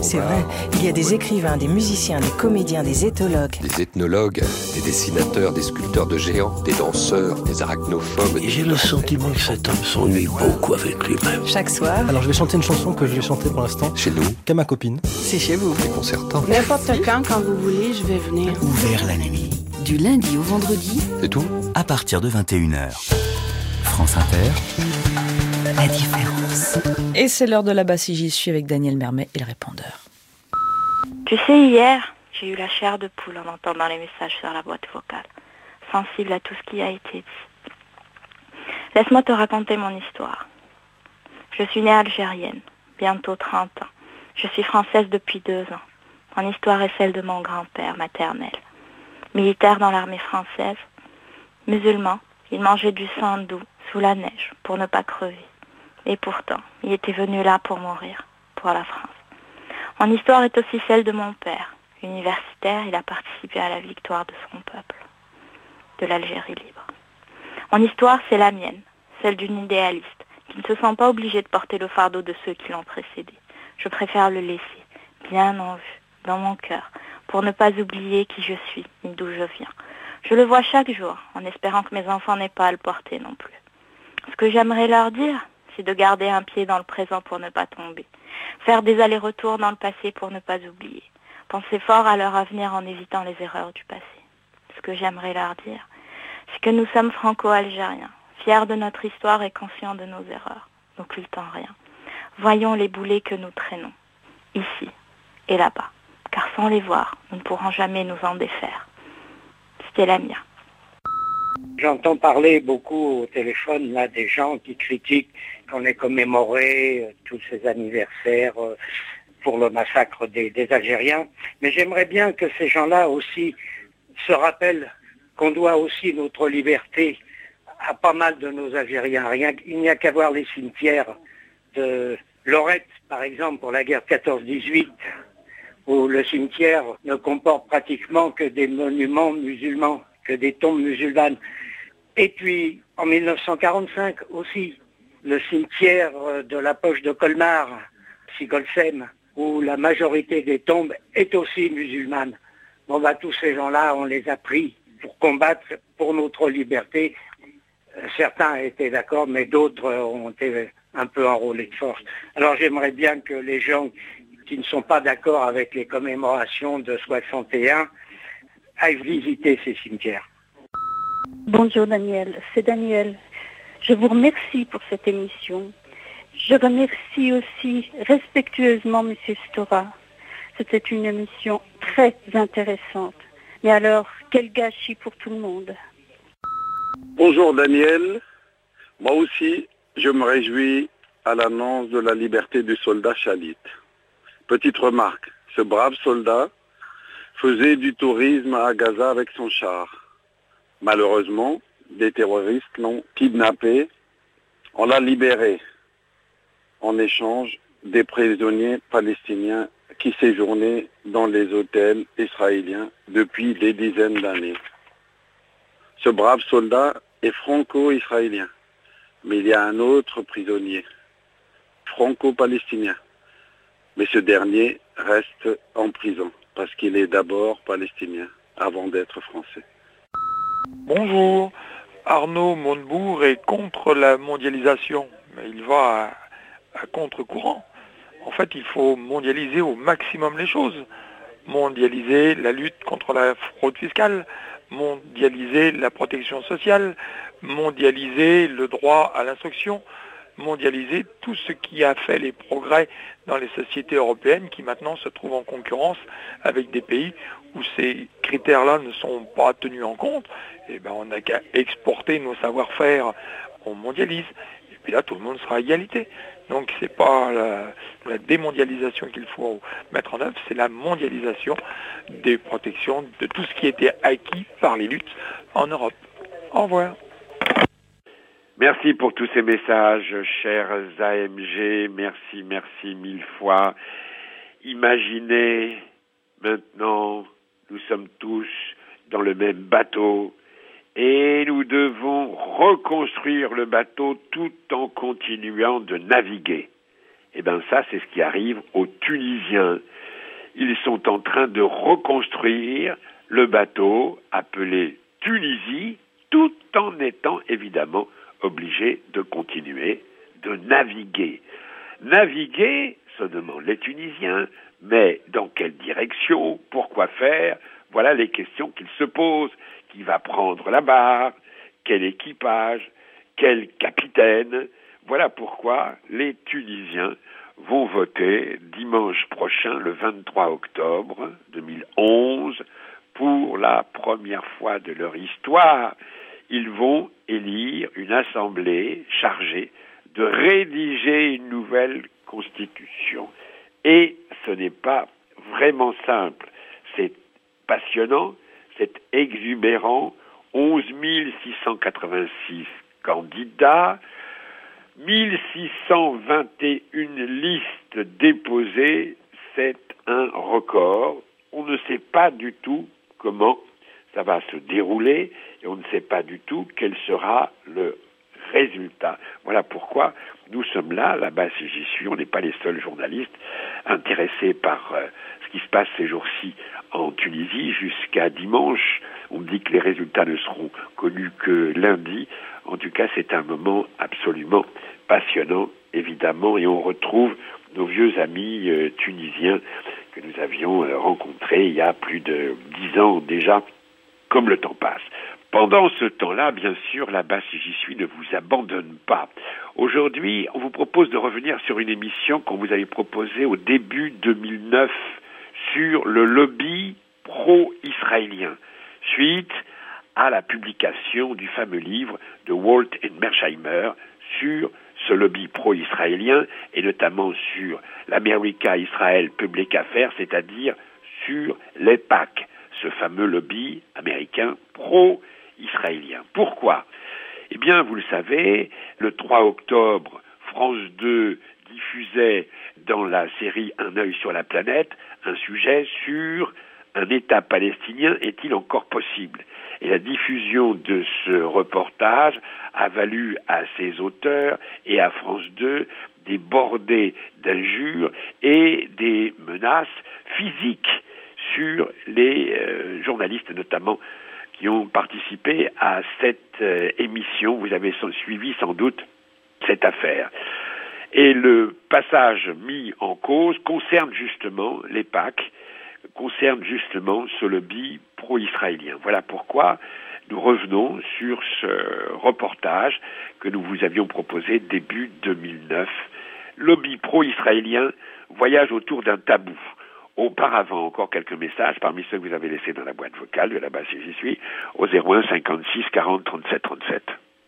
C'est vrai, il y a des écrivains, des musiciens, des comédiens, des éthologues. Des ethnologues, des dessinateurs, des sculpteurs de géants, des danseurs, des arachnophobes. Et j'ai le sentiment que cet homme s'ennuie beaucoup avec lui-même. Chaque soir... Alors je vais chanter une chanson que je vais chanter pour l'instant. Chez nous. Qu'à ma copine. C'est chez vous. Déconcertant. N'importe quand vous voulez, je vais venir. Ouvert la nuit. Du lundi au vendredi. C'est tout ? À partir de 21h. France Inter. La différence. Et c'est l'heure de la basse, j'y suis avec Daniel Mermet et le répondeur. Tu sais, hier, j'ai eu la chair de poule en entendant les messages sur la boîte vocale, sensible à tout ce qui a été dit. Laisse-moi te raconter mon histoire. Je suis née algérienne, bientôt 30 ans. Je suis française depuis 2 ans. Mon histoire est celle de mon grand-père maternel. Militaire dans l'armée française, musulman, il mangeait du sandou sous la neige pour ne pas crever. Et pourtant, il était venu là pour mourir, pour la France. Mon histoire est aussi celle de mon père. Universitaire, il a participé à la victoire de son peuple, de l'Algérie libre. Mon histoire, c'est la mienne, celle d'une idéaliste, qui ne se sent pas obligée de porter le fardeau de ceux qui l'ont précédé. Je préfère le laisser, bien en vue, dans mon cœur, pour ne pas oublier qui je suis, ni d'où je viens. Je le vois chaque jour, en espérant que mes enfants n'aient pas à le porter non plus. Ce que j'aimerais leur dire, c'est de garder un pied dans le présent pour ne pas tomber. Faire des allers-retours dans le passé pour ne pas oublier. Penser fort à leur avenir en évitant les erreurs du passé. Ce que j'aimerais leur dire, c'est que nous sommes franco-algériens, fiers de notre histoire et conscients de nos erreurs, n'occultant rien. Voyons les boulets que nous traînons, ici et là-bas, car sans les voir, nous ne pourrons jamais nous en défaire. C'était la mienne. J'entends parler beaucoup au téléphone là des gens qui critiquent qu'on ait commémoré tous ces anniversaires pour le massacre des Algériens. Mais j'aimerais bien que ces gens-là aussi se rappellent qu'on doit aussi notre liberté à pas mal de nos Algériens. Il n'y a qu'à voir les cimetières de Lorette, par exemple, pour la guerre 14-18, où le cimetière ne comporte pratiquement que des monuments musulmans, que des tombes musulmanes. Et puis, en 1945 aussi, le cimetière de la Poche de Colmar, Sigolsem, où la majorité des tombes est aussi musulmane. Bon, tous ces gens-là, on les a pris pour combattre pour notre liberté. Certains étaient d'accord, mais d'autres ont été un peu enrôlés de force. Alors j'aimerais bien que les gens qui ne sont pas d'accord avec les commémorations de 61 aillent visiter ces cimetières. Bonjour Daniel, c'est Daniel. Je vous remercie pour cette émission. Je remercie aussi respectueusement M. Stora. C'était une émission très intéressante. Mais alors, quel gâchis pour tout le monde. Bonjour Daniel. Moi aussi, je me réjouis à l'annonce de la liberté du soldat Chalit. Petite remarque, ce brave soldat faisait du tourisme à Gaza avec son char. Malheureusement, des terroristes l'ont kidnappé. On l'a libéré en échange des prisonniers palestiniens qui séjournaient dans les hôtels israéliens depuis des dizaines d'années. Ce brave soldat est franco-israélien, mais il y a un autre prisonnier, franco-palestinien. Mais ce dernier reste en prison parce qu'il est d'abord palestinien avant d'être français. Bonjour, Arnaud Montebourg est contre la mondialisation, mais il va à contre-courant. En fait, il faut mondialiser au maximum les choses. Mondialiser la lutte contre la fraude fiscale, mondialiser la protection sociale, mondialiser le droit à l'instruction, mondialiser tout ce qui a fait les progrès dans les sociétés européennes qui maintenant se trouvent en concurrence avec des pays où ces critères-là ne sont pas tenus en compte. Et on n'a qu'à exporter nos savoir-faire, on mondialise. Et puis là, tout le monde sera à égalité. Donc c'est pas la démondialisation qu'il faut mettre en œuvre, c'est la mondialisation des protections de tout ce qui était acquis par les luttes en Europe. Au revoir. Merci pour tous ces messages, chers AMG. Merci mille fois. Imaginez, maintenant, nous sommes tous dans le même bateau et nous devons reconstruire le bateau tout en continuant de naviguer. Eh bien ça, c'est ce qui arrive aux Tunisiens. Ils sont en train de reconstruire le bateau appelé Tunisie, tout en étant évidemment obligés de continuer de naviguer. Naviguer, se demandent les Tunisiens, mais dans quelle direction? Pourquoi faire? Voilà les questions qu'ils se posent. Qui va prendre la barre? Quel équipage? Quel capitaine? Voilà pourquoi les Tunisiens vont voter dimanche prochain, le 23 octobre 2011, pour la première fois de leur histoire. Ils vont élire une assemblée chargée de rédiger une nouvelle constitution. Et ce n'est pas vraiment simple. C'est passionnant, c'est exubérant. 11 686 candidats, 1621 listes déposées, c'est un record. On ne sait pas du tout comment ça va se dérouler et on ne sait pas du tout quel sera le résultat. Voilà pourquoi nous sommes là-bas si j'y suis, on n'est pas les seuls journalistes intéressés par ce qui se passe ces jours-ci en Tunisie jusqu'à dimanche. On dit que les résultats ne seront connus que lundi. En tout cas, c'est un moment absolument passionnant, évidemment, et on retrouve nos vieux amis tunisiens que nous avions rencontrés il y a plus de 10 ans déjà, comme le temps passe. Pendant ce temps-là, bien sûr, là-bas, si j'y suis, ne vous abandonne pas. Aujourd'hui, on vous propose de revenir sur une émission qu'on vous avait proposée au début 2009 sur le lobby pro-israélien, suite à la publication du fameux livre de Walt et Mersheimer sur ce lobby pro-israélien et notamment sur l'America-Israel Public Affairs, c'est-à-dire sur l'EPAC, ce fameux lobby américain pro-israélien. Pourquoi? Eh bien, vous le savez, le 3 octobre, France 2 diffusait dans la série Un œil sur la planète un sujet sur un État palestinien est-il encore possible? Et la diffusion de ce reportage a valu à ses auteurs et à France 2 des bordées d'injures et des menaces physiques sur les journalistes notamment qui ont participé à cette émission. Vous avez suivi sans doute cette affaire. Et le passage mis en cause concerne justement l'EPAC, concerne justement ce lobby pro-israélien. Voilà pourquoi nous revenons sur ce reportage que nous vous avions proposé début 2009. Lobby pro-israélien, voyage autour d'un tabou. Auparavant, encore quelques messages parmi ceux que vous avez laissés dans la boîte vocale de là-bas si j'y suis, au 01 56 40 37 37.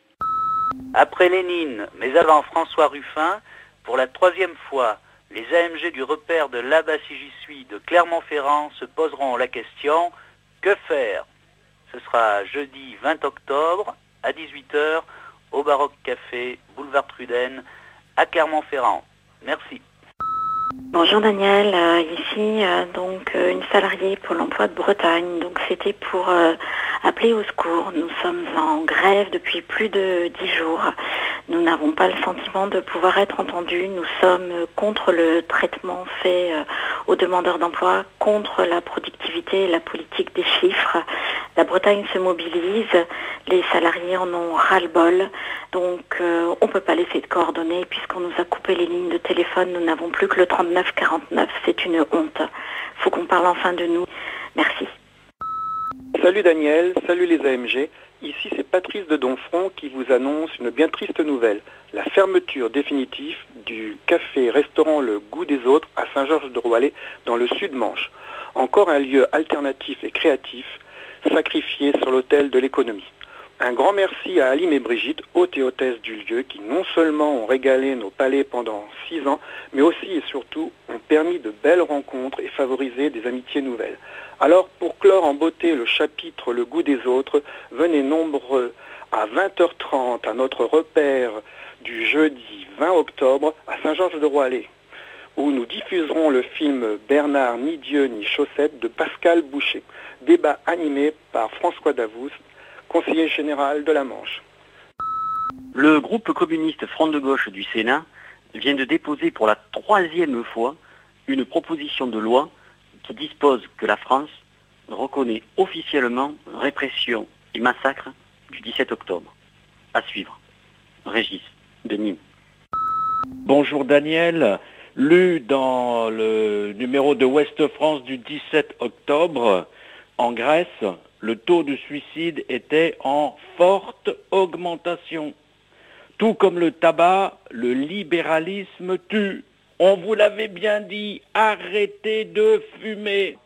Après Lénine, mais avant François Ruffin, pour la 3e fois, les AMG du repère de là-bas si j'y suis de Clermont-Ferrand se poseront la question « Que faire ?» Ce sera jeudi 20 octobre à 18h au Baroque Café, boulevard Truden, à Clermont-Ferrand. Merci. Bonjour Daniel, ici donc une salariée pour l'emploi de Bretagne. Donc c'était pour appeler au secours. Nous sommes en grève depuis plus de 10 jours. Nous n'avons pas le sentiment de pouvoir être entendus. Nous sommes contre le traitement fait aux demandeurs d'emploi, contre la productivité et la politique des chiffres. La Bretagne se mobilise, les salariés en ont ras-le-bol. Donc on ne peut pas laisser de coordonnées puisqu'on nous a coupé les lignes de téléphone. Nous n'avons plus que le 3949. C'est une honte. Il faut qu'on parle enfin de nous. Merci. Salut Daniel, salut les AMG. Ici c'est Patrice de Donfront qui vous annonce une bien triste nouvelle. La fermeture définitive du café-restaurant Le Goût des Autres à Saint-Georges-de-Roillet dans le Sud-Manche. Encore un lieu alternatif et créatif sacrifié sur l'autel de l'économie. Un grand merci à Alim et Brigitte, hôtes et hôtesses du lieu, qui non seulement ont régalé nos palais pendant 6 ans, mais aussi et surtout ont permis de belles rencontres et favorisé des amitiés nouvelles. Alors, pour clore en beauté le chapitre Le Goût des Autres, venez nombreux à 20h30 à notre repère du jeudi 20 octobre à Saint-Georges-de-Roillet, où nous diffuserons le film Bernard, ni Dieu, ni chaussettes de Pascal Boucher. Débat animé par François Davoust, conseiller général de la Manche. Le groupe communiste Front de Gauche du Sénat vient de déposer pour la 3e fois une proposition de loi qui dispose que la France reconnaît officiellement répression et massacre du 17 octobre. À suivre. Régis, de Nîmes. Bonjour Daniel. Lu dans le numéro de Ouest France du 17 octobre, en Grèce, le taux de suicide était en forte augmentation. Tout comme le tabac, le libéralisme tue. On vous l'avait bien dit, arrêtez de fumer.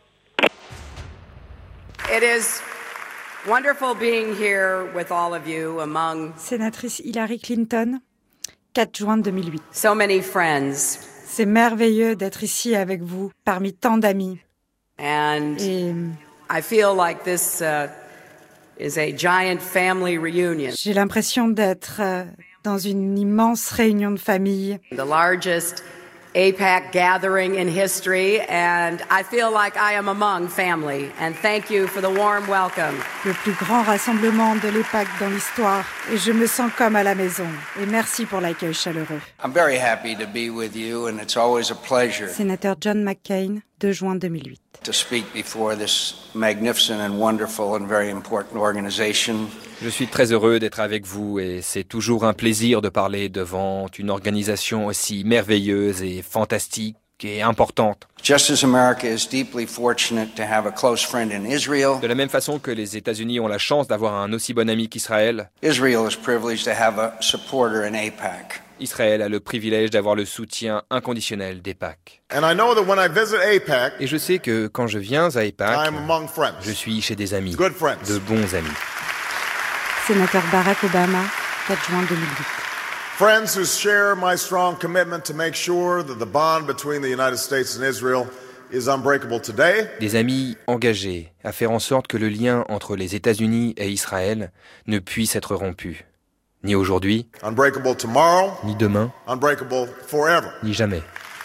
It is wonderful being here with all of you among Sénatrice Hillary Clinton, 4 juin 2008. So many friends. C'est merveilleux d'être ici avec vous, parmi tant d'amis. And I feel like this is a giant family reunion. J'ai l'impression d'être dans une immense réunion de famille. The largest APAC gathering in history, and I feel like I am among family. And thank you for the warm welcome. Le plus grand rassemblement de l'EPAC dans l'histoire, et je me sens comme à la maison. Et merci pour l'accueil chaleureux. I'm very happy to be with you, and it's always a pleasure. Sénateur John McCain, 2 juin 2008. To speak before this magnificent and wonderful and very important organization. Je suis très heureux d'être avec vous et c'est toujours un plaisir de parler devant une organisation aussi merveilleuse et fantastique et importante. Just as America is deeply fortunate to have a close friend in Israel. De la même façon que les États-Unis ont la chance d'avoir un aussi bon ami qu'Israël. Israel is privileged to have a supporter in AIPAC. Israël a le privilège d'avoir le soutien inconditionnel d'AIPAC. Et je sais que quand je viens à AIPAC, je suis chez des amis, de bons amis. Sénateur Barack Obama, 4 juin 2008. Friends who share my strong commitment to make sure that the bond between the United States and Israel is unbreakable today. Des amis engagés à faire en sorte que le lien entre les États-Unis et Israël ne puisse être rompu. Ni aujourd'hui, unbreakable tomorrow, ni demain, unbreakable forever. Ni jamais.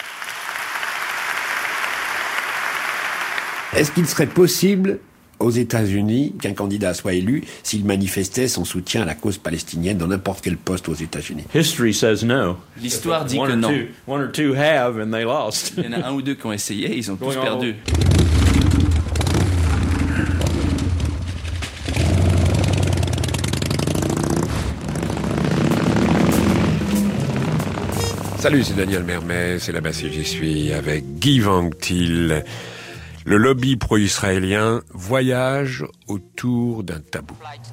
Est-ce qu'il serait possible aux États-Unis qu'un candidat soit élu s'il manifestait son soutien à la cause palestinienne dans n'importe quel poste aux États-Unis? History says no. L'histoire dit que non. One or two have and they lost. Il y en a un ou deux qui ont essayé, ils ont tous perdu. Salut, c'est Daniel Mermet, c'est là-bas si j'y suis avec Guy Van Til. Le lobby pro-israélien voyage autour d'un tabou.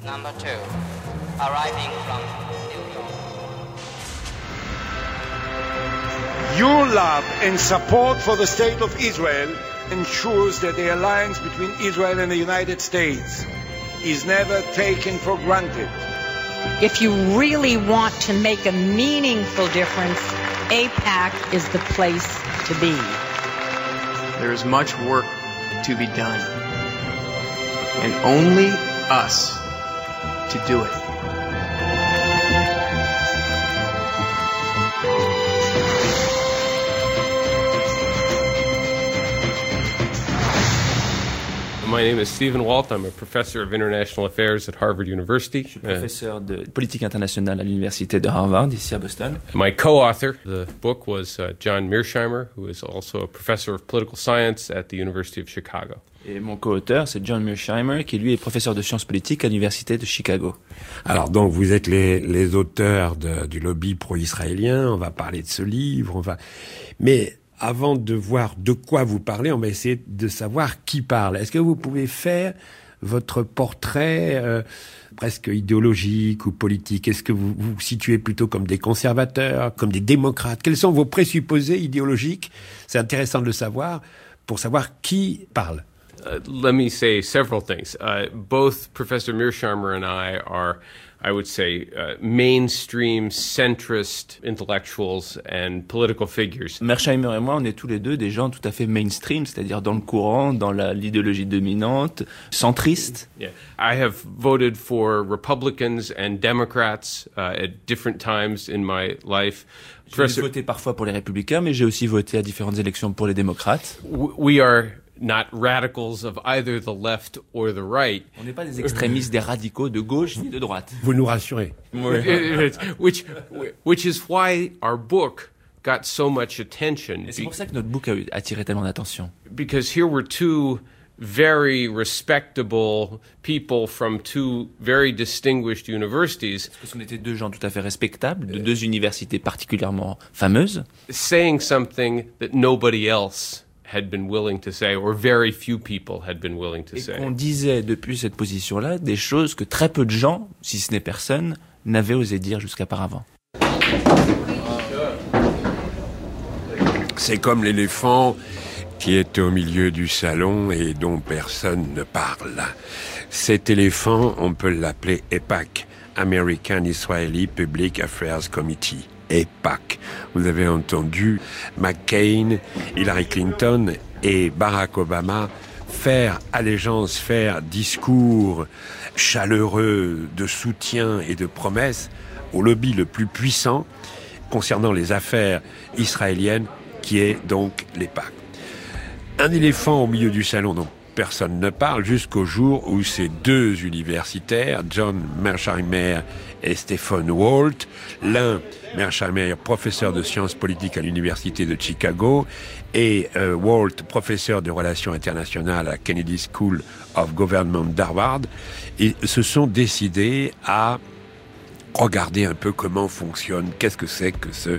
Your love and support for the state of Israel ensures that the alliance between Israel and the United States is never taken for granted. If you really want to make a meaningful difference, AIPAC is the place to be. There is much work to be done, and only us to do it. My name is Stephen Walt. I'm a professor of international affairs at Harvard University. Je suis professeur de politique internationale à l'université de Harvard, ici à Boston. My co-author of the book was John Mearsheimer, who is also a professor of political science at the University of Chicago. Et mon co-auteur, c'est John Mearsheimer, qui lui est professeur de sciences politiques à l'université de Chicago. Alors donc vous êtes les auteurs du lobby pro-israélien. On va parler de ce livre. Mais avant de voir de quoi vous parlez, on va essayer de savoir qui parle. Est-ce que vous pouvez faire votre portrait presque idéologique ou politique? Est-ce que vous vous situez plutôt comme des conservateurs, comme des démocrates? Quels sont vos présupposés idéologiques? C'est intéressant de le savoir pour savoir qui parle. Let me say several things. Both Professor Mearsheimer and I are, I would say, mainstream centrist intellectuals and political figures. Mearsheimer et moi, on est tous les deux des gens tout à fait mainstream, c'est-à-dire dans le courant, dans l'idéologie dominante, centriste. Yeah. I have voted for Republicans and Democrats at different times in my life. J'ai voté parfois pour les républicains, mais j'ai aussi voté à différentes élections pour les démocrates. We are not radicals of either the left or the right. On n'est pas des extrémistes, des radicaux de gauche ni de droite. Vous nous rassurez. Which is why our book got so much attention. Et c'est pour ça que notre book a attiré tellement d'attention. Because here were two very respectable people from two very distinguished universities. Parce que ce étaient deux gens tout à fait respectables, de deux universités particulièrement fameuses. Saying something that nobody else had been willing to say, or very few people had been willing to say. Et qu'on disait depuis cette position-là des choses que très peu de gens, si ce n'est personne, n'avaient osé dire jusqu'auparavant. C'est comme l'éléphant qui est au milieu du salon et dont personne ne parle. Cet éléphant, on peut l'appeler EIPAC, American Israeli Public Affairs Committee. EIPAC. Vous avez entendu McCain, Hillary Clinton et Barack Obama faire allégeance, faire discours chaleureux de soutien et de promesses au lobby le plus puissant concernant les affaires israéliennes, qui est donc l'EIPAC. Un éléphant au milieu du salon dont personne ne parle jusqu'au jour où ces deux universitaires, John Mearsheimer et Stephen Walt, l'un, Mearsheimer, professeur de sciences politiques à l'université de Chicago, et Walt, professeur de relations internationales à Kennedy School of Government d'Harvard, et se sont décidés à regarder un peu comment fonctionne, qu'est-ce que c'est que ce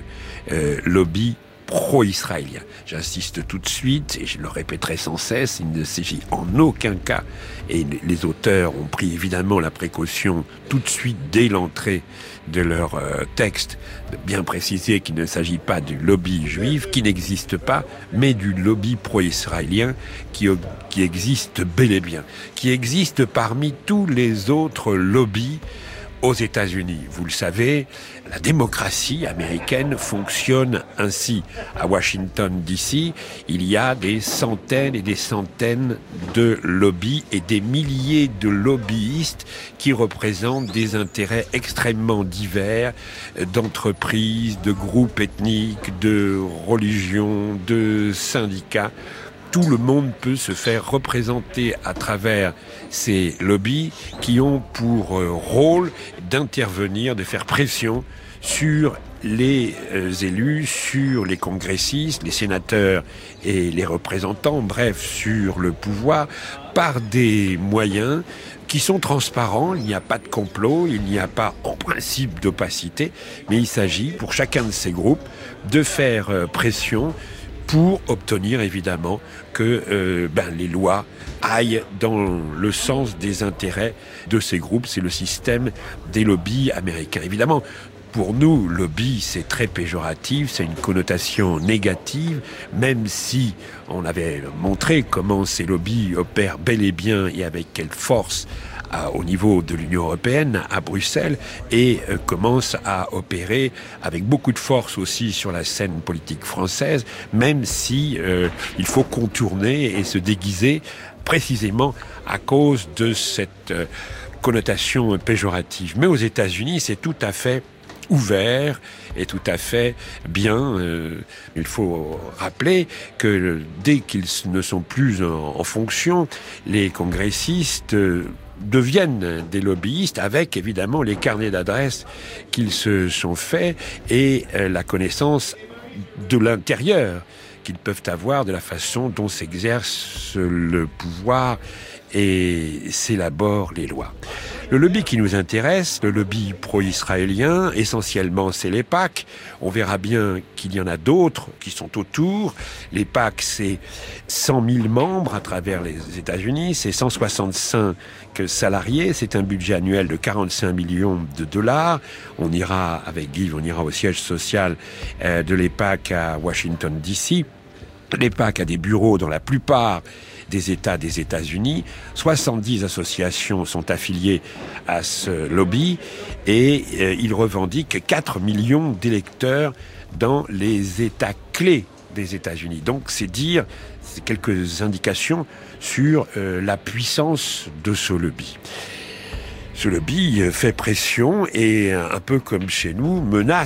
lobby pro-israélien. J'insiste tout de suite, et je le répéterai sans cesse, il ne s'agit en aucun cas, et les auteurs ont pris évidemment la précaution tout de suite dès l'entrée de leur texte, de bien préciser qu'il ne s'agit pas du lobby juif, qui n'existe pas, mais du lobby pro-israélien qui existe bel et bien, qui existe parmi tous les autres lobbies aux États-Unis. Vous le savez, la démocratie américaine fonctionne ainsi. À Washington, D.C., il y a des centaines et des centaines de lobbies et des milliers de lobbyistes qui représentent des intérêts extrêmement divers d'entreprises, de groupes ethniques, de religions, de syndicats. Tout le monde peut se faire représenter à travers ces lobbies qui ont pour rôle d'intervenir, de faire pression sur les élus, sur les congressistes, les sénateurs et les représentants, bref, sur le pouvoir, par des moyens qui sont transparents. Il n'y a pas de complot, il n'y a pas en principe d'opacité, mais il s'agit pour chacun de ces groupes de faire pression pour obtenir évidemment que les lois aillent dans le sens des intérêts de ces groupes. C'est le système des lobbies américains. Évidemment, pour nous, lobby, c'est très péjoratif, c'est une connotation négative, même si on avait montré comment ces lobbies opèrent bel et bien et avec quelle force au niveau de l'Union européenne, à Bruxelles, et commence à opérer avec beaucoup de force aussi sur la scène politique française, même si il faut contourner et se déguiser précisément à cause de cette connotation péjorative. Mais aux États-Unis, c'est tout à fait ouvert et tout à fait bien. Il faut rappeler que dès qu'ils ne sont plus en fonction, les congressistes deviennent des lobbyistes avec évidemment les carnets d'adresses qu'ils se sont faits et la connaissance de l'intérieur qu'ils peuvent avoir de la façon dont s'exerce le pouvoir et s'élaborent les lois. Le lobby qui nous intéresse, le lobby pro-israélien, essentiellement c'est l'EIPAC. On verra bien qu'il y en a d'autres qui sont autour. L'EIPAC, c'est 100 000 membres à travers les États-Unis, c'est 165 salariés, c'est un budget annuel de 45 millions de dollars. On ira avec Guy, on ira au siège social de l'EIPAC à Washington, D.C. L'EIPAC a des bureaux dans la plupart des États des États-Unis. 70 associations sont affiliées à ce lobby et il revendique 4 millions d'électeurs dans les États clés des États-Unis. Donc c'est quelques indications sur la puissance de ce lobby. Ce lobby fait pression et, un peu comme chez nous, menace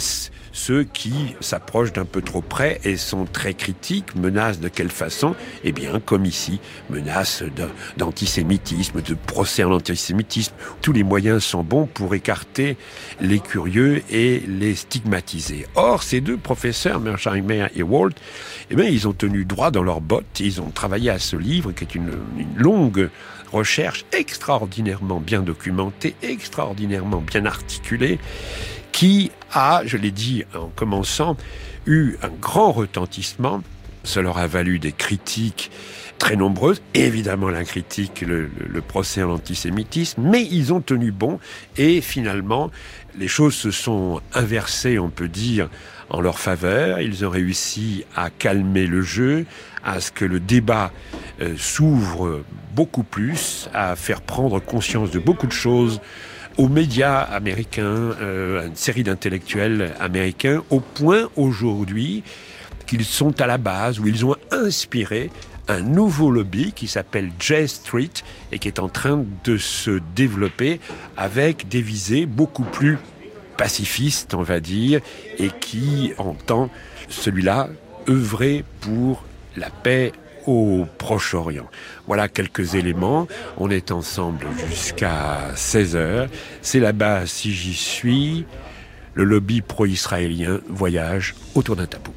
ceux qui s'approchent d'un peu trop près et sont très critiques, menacent de quelle façon? Eh bien, comme ici, menacent d'antisémitisme, de procès en antisémitisme. Tous les moyens sont bons pour écarter les curieux et les stigmatiser. Or, ces deux professeurs, Mearsheimer et Walt, eh bien, ils ont tenu droit dans leurs bottes. Ils ont travaillé à ce livre qui est une longue recherche extraordinairement bien documentée, extraordinairement bien articulée, qui a, je l'ai dit en commençant, eu un grand retentissement. Ça leur a valu des critiques très nombreuses, évidemment la critique, le procès en antisémitisme, mais ils ont tenu bon et finalement les choses se sont inversées, on peut dire, en leur faveur. Ils ont réussi à calmer le jeu, à ce que le débat s'ouvre beaucoup plus, à faire prendre conscience de beaucoup de choses aux médias américains, à une série d'intellectuels américains, au point aujourd'hui qu'ils sont à la base, où ils ont inspiré un nouveau lobby qui s'appelle J Street et qui est en train de se développer avec des visées beaucoup plus pacifistes, on va dire, et qui entend, celui-là, œuvrer pour la paix au Proche-Orient. Voilà quelques éléments. On est ensemble jusqu'à 16h. C'est là-bas, si j'y suis, le lobby pro-israélien voyage autour d'un tabou.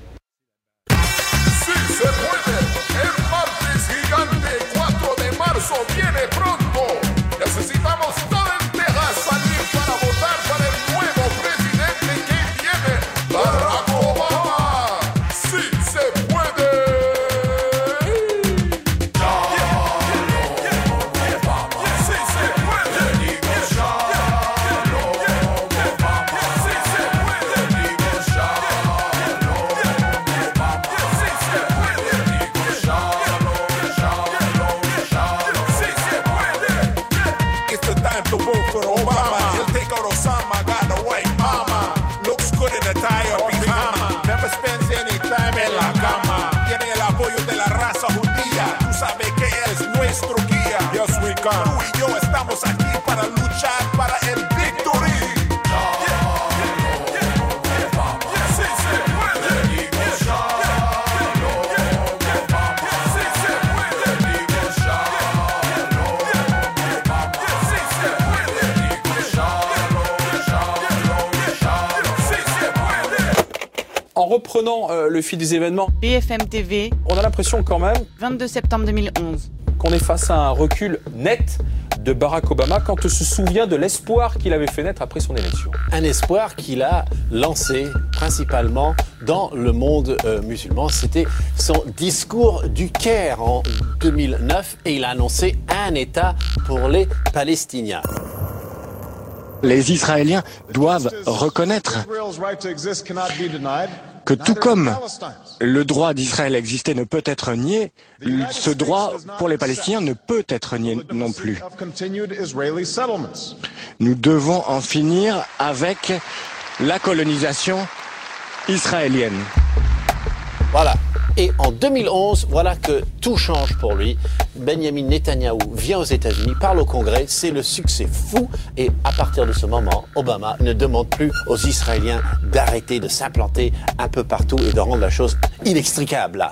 Viene pronto. Necesitamos toda entera salir para votar para el nuevo presidente que viene, Barack Obama. Sí se puede. Sí se puede. Digo Shalom Obama. Sí se puede. Digo Shalom Obama. Sí se puede. Digo Shalom. To vote for Obama. He'll take out Osama, got the white mama. Looks good in a tie or pijama. Never spends any time en la cama. Tiene el apoyo de la raza judía. Tú sabes que es nuestro guía. Yes, we can. Tú y yo estamos aquí para luchar para el victory. En reprenant le fil des événements, BFM TV, on a l'impression quand même, 22 septembre 2011, qu'on est face à un recul net de Barack Obama quand on se souvient de l'espoir qu'il avait fait naître après son élection. Un espoir qu'il a lancé principalement dans le monde musulman. C'était son discours du Caire en 2009 et il a annoncé un État pour les Palestiniens. Les Israéliens doivent reconnaître que tout comme le droit d'Israël à exister ne peut être nié, ce droit pour les Palestiniens ne peut être nié non plus. Nous devons en finir avec la colonisation israélienne. Voilà. Et en 2011, voilà que tout change pour lui. Benjamin Netanyahou vient aux États-Unis, parle au Congrès, c'est le succès fou. Et à partir de ce moment, Obama ne demande plus aux Israéliens d'arrêter de s'implanter un peu partout et de rendre la chose inextricable.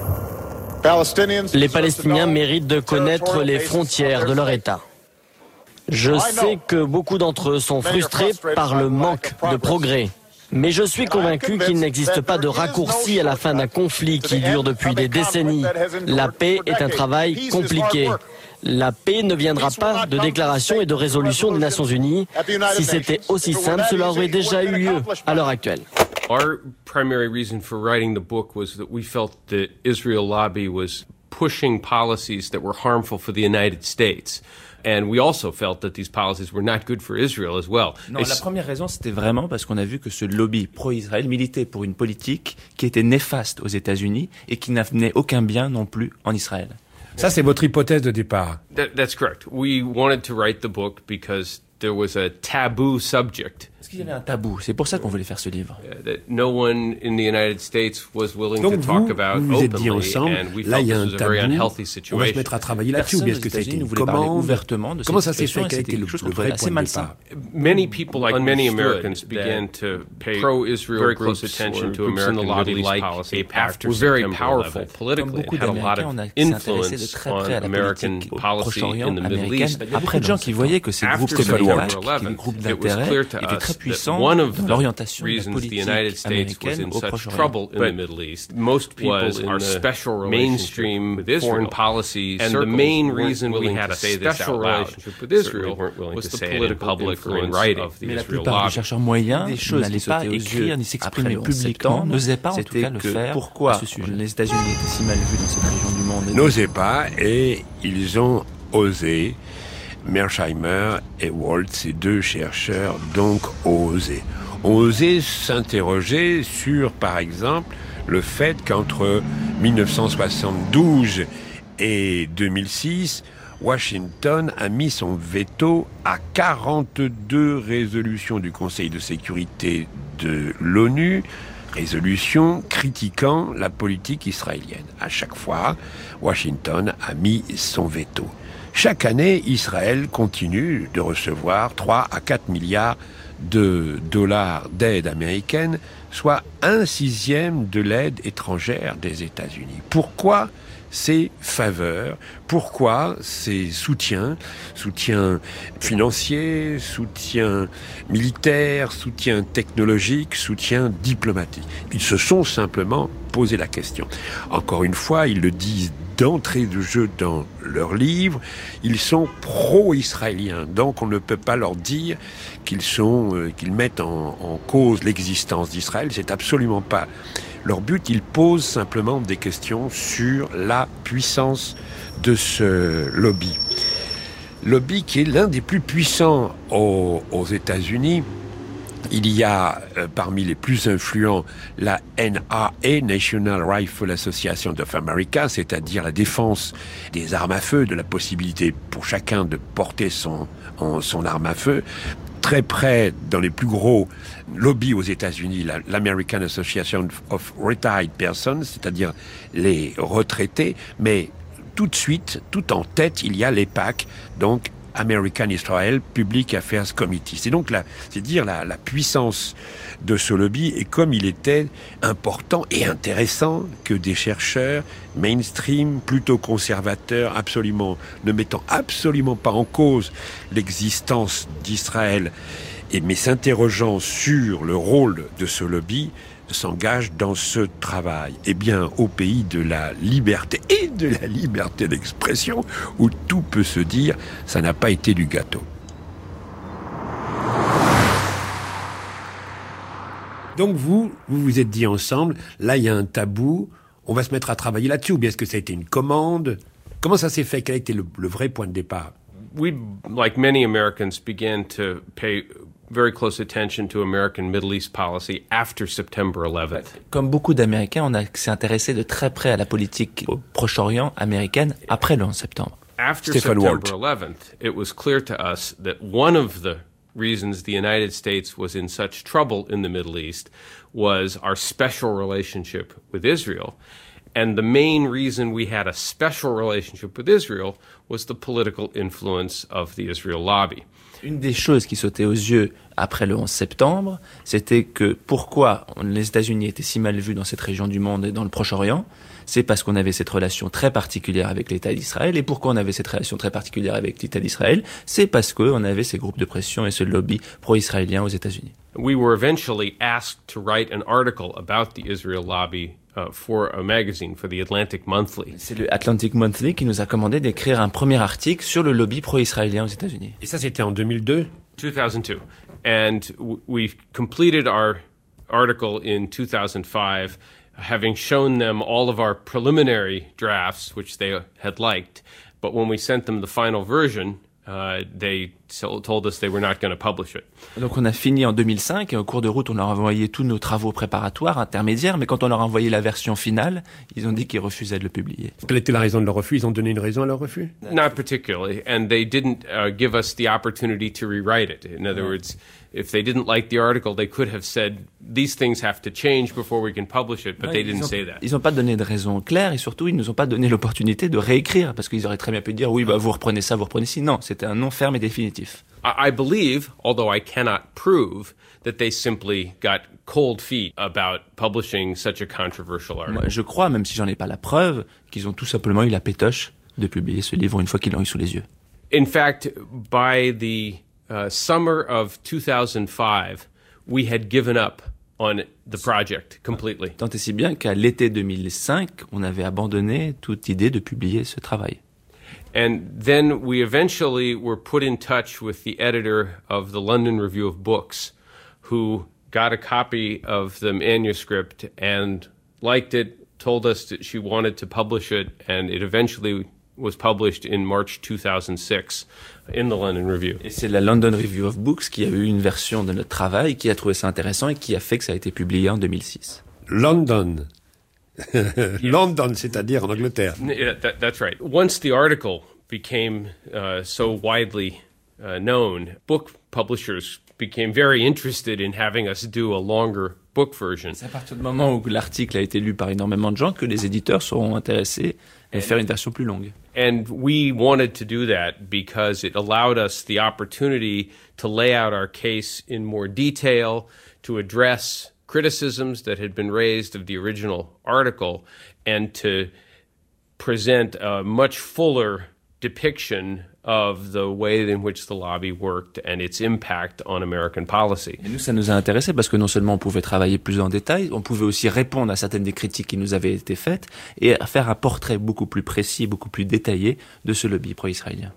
Les Palestiniens méritent de connaître les frontières de leur État. Je sais que beaucoup d'entre eux sont frustrés par le manque de progrès. Mais je suis convaincu qu'il n'existe pas de raccourci à la fin d'un conflit qui dure depuis des décennies. La paix est un travail compliqué. La paix ne viendra pas de déclarations et de résolutions des Nations Unies. Si c'était aussi simple, cela aurait déjà eu lieu à l'heure actuelle. Our primary reason for writing the book was that we felt the Israel lobby was pushing policies that were harmful for the United States. And we also felt that these policies were not good for Israel as well. Non, la première raison, c'était vraiment parce qu'on a vu que ce lobby pro-Israël militait pour une politique qui était néfaste aux États-Unis et qui n'amenait aucun bien non plus en Israël. Ça, c'est votre hypothèse de départ. That's correct. We wanted to write the book because there was a taboo subject Parce qu'il y avait un tabou, c'est pour ça qu'on voulait faire ce livre. No one in the United States was willing Donc to talk about vous êtes dit openly, ensemble, and we là il felt y a this un was a very tabou, unhealthy on va se situation. mettre à travailler là-dessus, ou bien est-ce que c'était une commande? Ouvertement de Comment ça s'est situation, fait? Quel a c'était été le quelque chose qu'on vrai trouvait point assez de malsain. départ? Many people, like many Americans, began to pay very close attention to American Middle East policy after was very powerful politically. It had a lot of influence on American policy in the Middle East. Après, de gens qui voyaient que ces groupes comme l'IPAC, les groupes d'intérêt, étaient très puissants dans l'orientation de la politique américaine au Proche-Orient. Most people in the mainstream foreign policy and the main reason we had a special relationship with Israel was the political influence of the Israel lobby. Mais la plupart des chercheurs moyens n'allaient pas écrire ni s'exprimer publiquement, n'osaient pas en tout cas le faire à ce sujet. Les États-Unis étaient si mal vus dans cette région du monde. N'osaient pas, et ils ont osé. Mearsheimer et Walt, ces deux chercheurs, donc ont osé s'interroger sur, par exemple, le fait qu'entre 1972 et 2006, Washington a mis son veto à 42 résolutions du Conseil de sécurité de l'ONU, résolutions critiquant la politique israélienne. À chaque fois, Washington a mis son veto. Chaque année, Israël continue de recevoir 3 à 4 milliards de dollars d'aide américaine, soit 1/6 de l'aide étrangère des États-Unis. Pourquoi ces faveurs? Pourquoi ces soutiens financiers, soutien militaire, soutien technologique, soutien diplomatique? Ils se sont simplement posé la question. Encore une fois, ils le disent d'entrée de jeu dans leur livre, ils sont pro-israéliens. Donc on ne peut pas leur dire qu'ils mettent en cause l'existence d'Israël. C'est absolument pas leur but. Ils posent simplement des questions sur la puissance de ce lobby. Lobby qui est l'un des plus puissants aux États-Unis. Il y a parmi les plus influents la NRA, National Rifle Association of America, c'est-à-dire la défense des armes à feu, de la possibilité pour chacun de porter son arme à feu. Très près, dans les plus gros lobbies aux États-Unis, l'American Association of Retired Persons, c'est-à-dire les retraités, mais tout de suite, tout en tête, il y a l'AIPAC, donc American Israel Public Affairs Committee. C'est donc la puissance de ce lobby, et comme il était important et intéressant que des chercheurs mainstream, plutôt conservateurs, ne mettant absolument pas en cause l'existence d'Israël, mais s'interrogeant sur le rôle de ce lobby, s'engage dans ce travail. Eh bien, au pays de la liberté et de la liberté d'expression, où tout peut se dire, ça n'a pas été du gâteau. Donc vous vous êtes dit ensemble, là il y a un tabou, on va se mettre à travailler là-dessus, ou bien est-ce que ça a été une commande? Comment ça s'est fait? Quel a été le vrai point de départ? We, like many Americans, began to pay very close attention to American Middle East policy after September 11th. Comme beaucoup d'Américains, on s'est intéressé de très près à la politique au Proche-Orient américaine après le 11 septembre. After September 11th, it was clear to us that one of the reasons the United States was in such trouble in the Middle East was our special relationship with Israel. And the main reason we had a special relationship with Israel was the political influence of the Israel lobby. Une des choses qui sautait aux yeux après le 11 septembre, c'était que pourquoi les États-Unis étaient si mal vus dans cette région du monde et dans le Proche-Orient, c'est parce qu'on avait cette relation très particulière avec l'État d'Israël. Et pourquoi on avait cette relation très particulière avec l'État d'Israël? C'est parce qu'on avait ces groupes de pression et ce lobby pro-israélien aux États-Unis. We were eventually asked to write an article about the Israel lobby for a magazine, for the Atlantic Monthly. C'est le Atlantic Monthly qui nous a commandé d'écrire un premier article sur le lobby pro-israélien aux États-Unis. Et ça, c'était en 2002? 2002. And we completed our article in 2005, having shown them all of our preliminary drafts, which they had liked. But when we sent them the final version, they told us they were not going to publish it. Donc on a fini en 2005 et au cours de route on leur a envoyé tous nos travaux préparatoires, intermédiaires, mais quand on leur a envoyé la version finale, ils ont dit qu'ils refusaient de le publier. Quelle était la raison de leur refus? Ils ont donné une raison à leur refus? Not particularly, and they didn't give us the opportunity to rewrite it. In other words, If they didn't like the article, they could have said, these things have to change before we can publish it, but they didn't say that. Ils n'ont pas donné de raison claire et surtout, ils ne nous ont pas donné l'opportunité de réécrire parce qu'ils auraient très bien pu dire, oui, vous reprenez ça, vous reprenez ci. Non, c'était un non ferme et définitif. I believe, although I cannot prove, that they simply got cold feet about publishing such a controversial article. Moi, je crois, même si j'en ai pas la preuve, qu'ils ont tout simplement eu la pétoche de publier ce livre une fois qu'ils l'ont eu sous les yeux. In fact, by the summer of 2005, we had given up on the project completely. Tant et si bien qu'à l'été 2005, on avait abandonné toute idée de publier ce travail. And then we eventually were put in touch with the editor of the London Review of Books, who got a copy of the manuscript and liked it, told us that she wanted to publish it, and it eventually was published in March 2006 in the London Review. Et c'est la London Review of Books qui a eu une version de notre travail, qui a trouvé ça intéressant et qui a fait que ça a été publié en 2006. London. London, c'est-à-dire en Angleterre. Yeah, that's right. Once the article became so widely known, book publishers became very interested in having us do a longer book version. C'est à partir du moment où l'article a été lu par énormément de gens que les éditeurs seront intéressés à faire une version plus longue. And we wanted to do that because it allowed us the opportunity to lay out our case in more detail, to address criticisms that had been raised of the original article, and to present a much fuller depiction of the way in which the lobby worked and its impact on American policy. Et nous, ça nous a intéressé parce que non seulement on pouvait travailler plus en détail, on pouvait aussi répondre à certaines des critiques qui nous avaient été faites et faire un portrait beaucoup plus précis, beaucoup plus détaillé de ce lobby pro-israélien.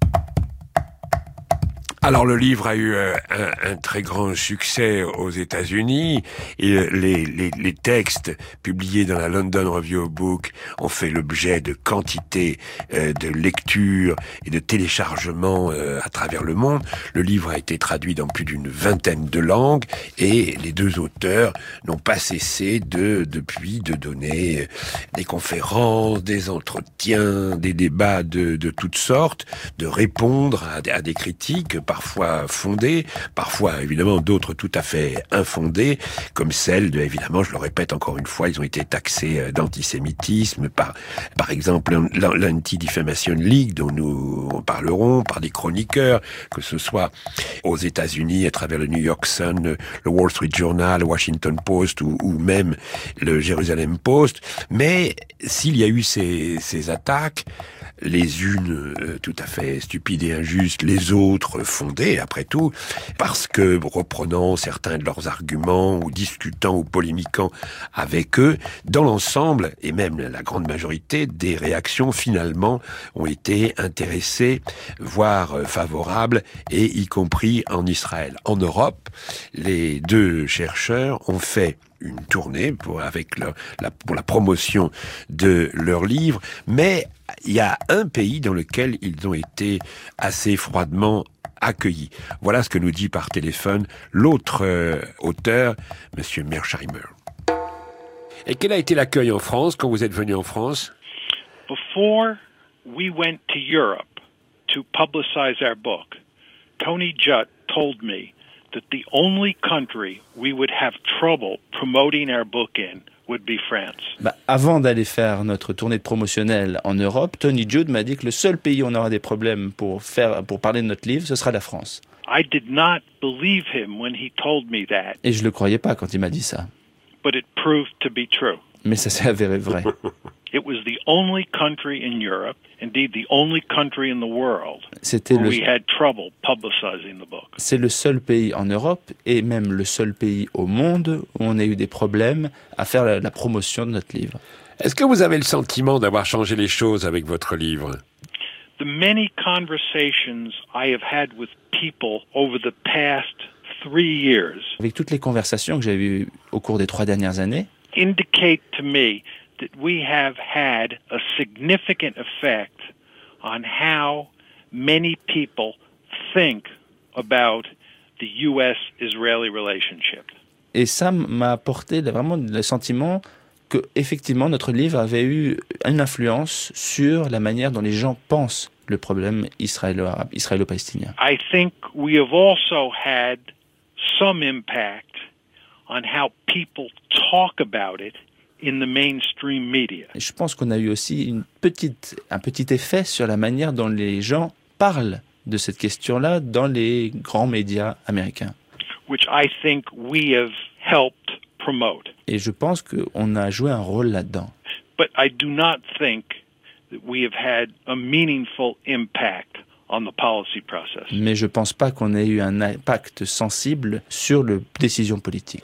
Alors le livre a eu un très grand succès aux États-Unis et les textes publiés dans la London Review of Books ont fait l'objet de quantité de lectures et de téléchargements à travers le monde. Le livre a été traduit dans plus d'une vingtaine de langues et les deux auteurs n'ont pas cessé depuis de donner des conférences, des entretiens, des débats de toutes sortes, de répondre à des critiques parfois fondées, parfois évidemment d'autres tout à fait infondées, comme celle de, évidemment, je le répète encore une fois, ils ont été taxés d'antisémitisme par exemple l'Anti-Defamation League dont nous en parlerons, par des chroniqueurs, que ce soit aux États-Unis à travers le New York Sun, le Wall Street Journal, le Washington Post ou même le Jerusalem Post. Mais s'il y a eu ces attaques, les unes tout à fait stupides et injustes, les autres fondées, après tout, parce que reprenant certains de leurs arguments ou discutant ou polémiquant avec eux, dans l'ensemble, et même la grande majorité des réactions finalement ont été intéressées, voire favorables, et y compris en Israël. En Europe, les deux chercheurs ont fait une tournée pour la promotion de leur livre, mais il y a un pays dans lequel ils ont été assez froidement accueillis. Voilà ce que nous dit par téléphone l'autre auteur, Monsieur Mearsheimer. Et quel a été l'accueil en France quand vous êtes venu en France? Before we went to Europe to publicize our book, Tony Judt told me that the only country we would have trouble promoting our book in would be France. Avant d'aller faire notre tournée promotionnelle en Europe, Tony Judt m'a dit que le seul pays où on aura des problèmes pour parler de notre livre, ce sera la France. I did not believe him when he told me that. Et je le croyais pas quand il m'a dit ça. But it proved to be true. Mais ça s'est avéré vrai. It was the only country in Europe, indeed the only country in the world, where we had trouble publicizing the book. C'est le seul pays en Europe et même le seul pays au monde où on a eu des problèmes à faire la promotion de notre livre. Est-ce que vous avez le sentiment d'avoir changé les choses avec votre livre? The many conversations I have had with people over the past 3 years, avec toutes les conversations que j'ai eues au cours des 3 dernières années, indicate to me that we have had a significant effect on how many people think about the U.S.-Israeli relationship. Et ça m'a apporté vraiment le sentiment que, effectivement, notre livre avait eu une influence sur la manière dont les gens pensent le problème israélo-palestinien. I think we have also had some impact on how people talk about it in the mainstream media. Je pense qu'on a eu aussi un petit effet sur la manière dont les gens parlent de cette question-là dans les grands médias américains. Which I think we have helped promote. Et je pense qu'on a joué un rôle là-dedans. But I do not think that we have had a meaningful impact on the policy process. Mais je pense pas qu'on ait eu un impact sensible sur les décisions politiques.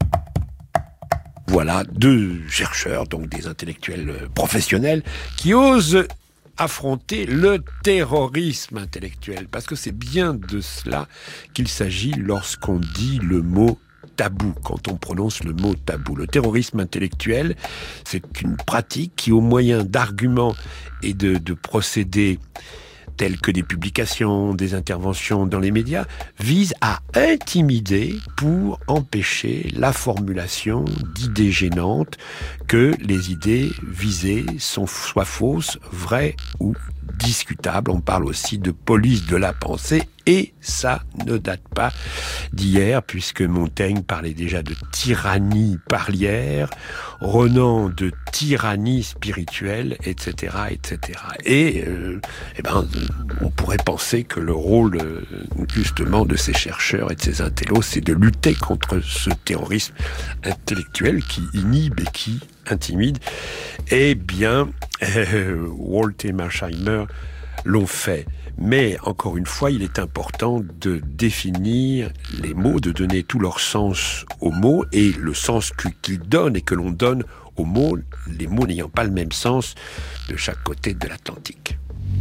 Voilà deux chercheurs, donc des intellectuels professionnels, qui osent affronter le terrorisme intellectuel, parce que c'est bien de cela qu'il s'agit lorsqu'on dit le mot tabou, quand on prononce le mot tabou. Le terrorisme intellectuel, c'est une pratique qui, au moyen d'arguments et de procédés tels que des publications, des interventions dans les médias, vise à intimider pour empêcher la formulation d'idées gênantes, que les idées visées soient fausses, vraies ou discutables. On parle aussi de police de la pensée, et ça ne date pas d'hier, puisque Montaigne parlait déjà de tyrannie parlière, Renan de tyrannie spirituelle, etc., etc. Et on pourrait penser que le rôle justement de ces chercheurs et de ces intellos, c'est de lutter contre ce terrorisme intellectuel qui inhibe et qui intimide. Eh bien, Walt et Mearsheimer l'ont fait. Mais, encore une fois, il est important de définir les mots, de donner tout leur sens aux mots, et le sens qu'ils donnent et que l'on donne aux mots, les mots n'ayant pas le même sens de chaque côté de l'Atlantique.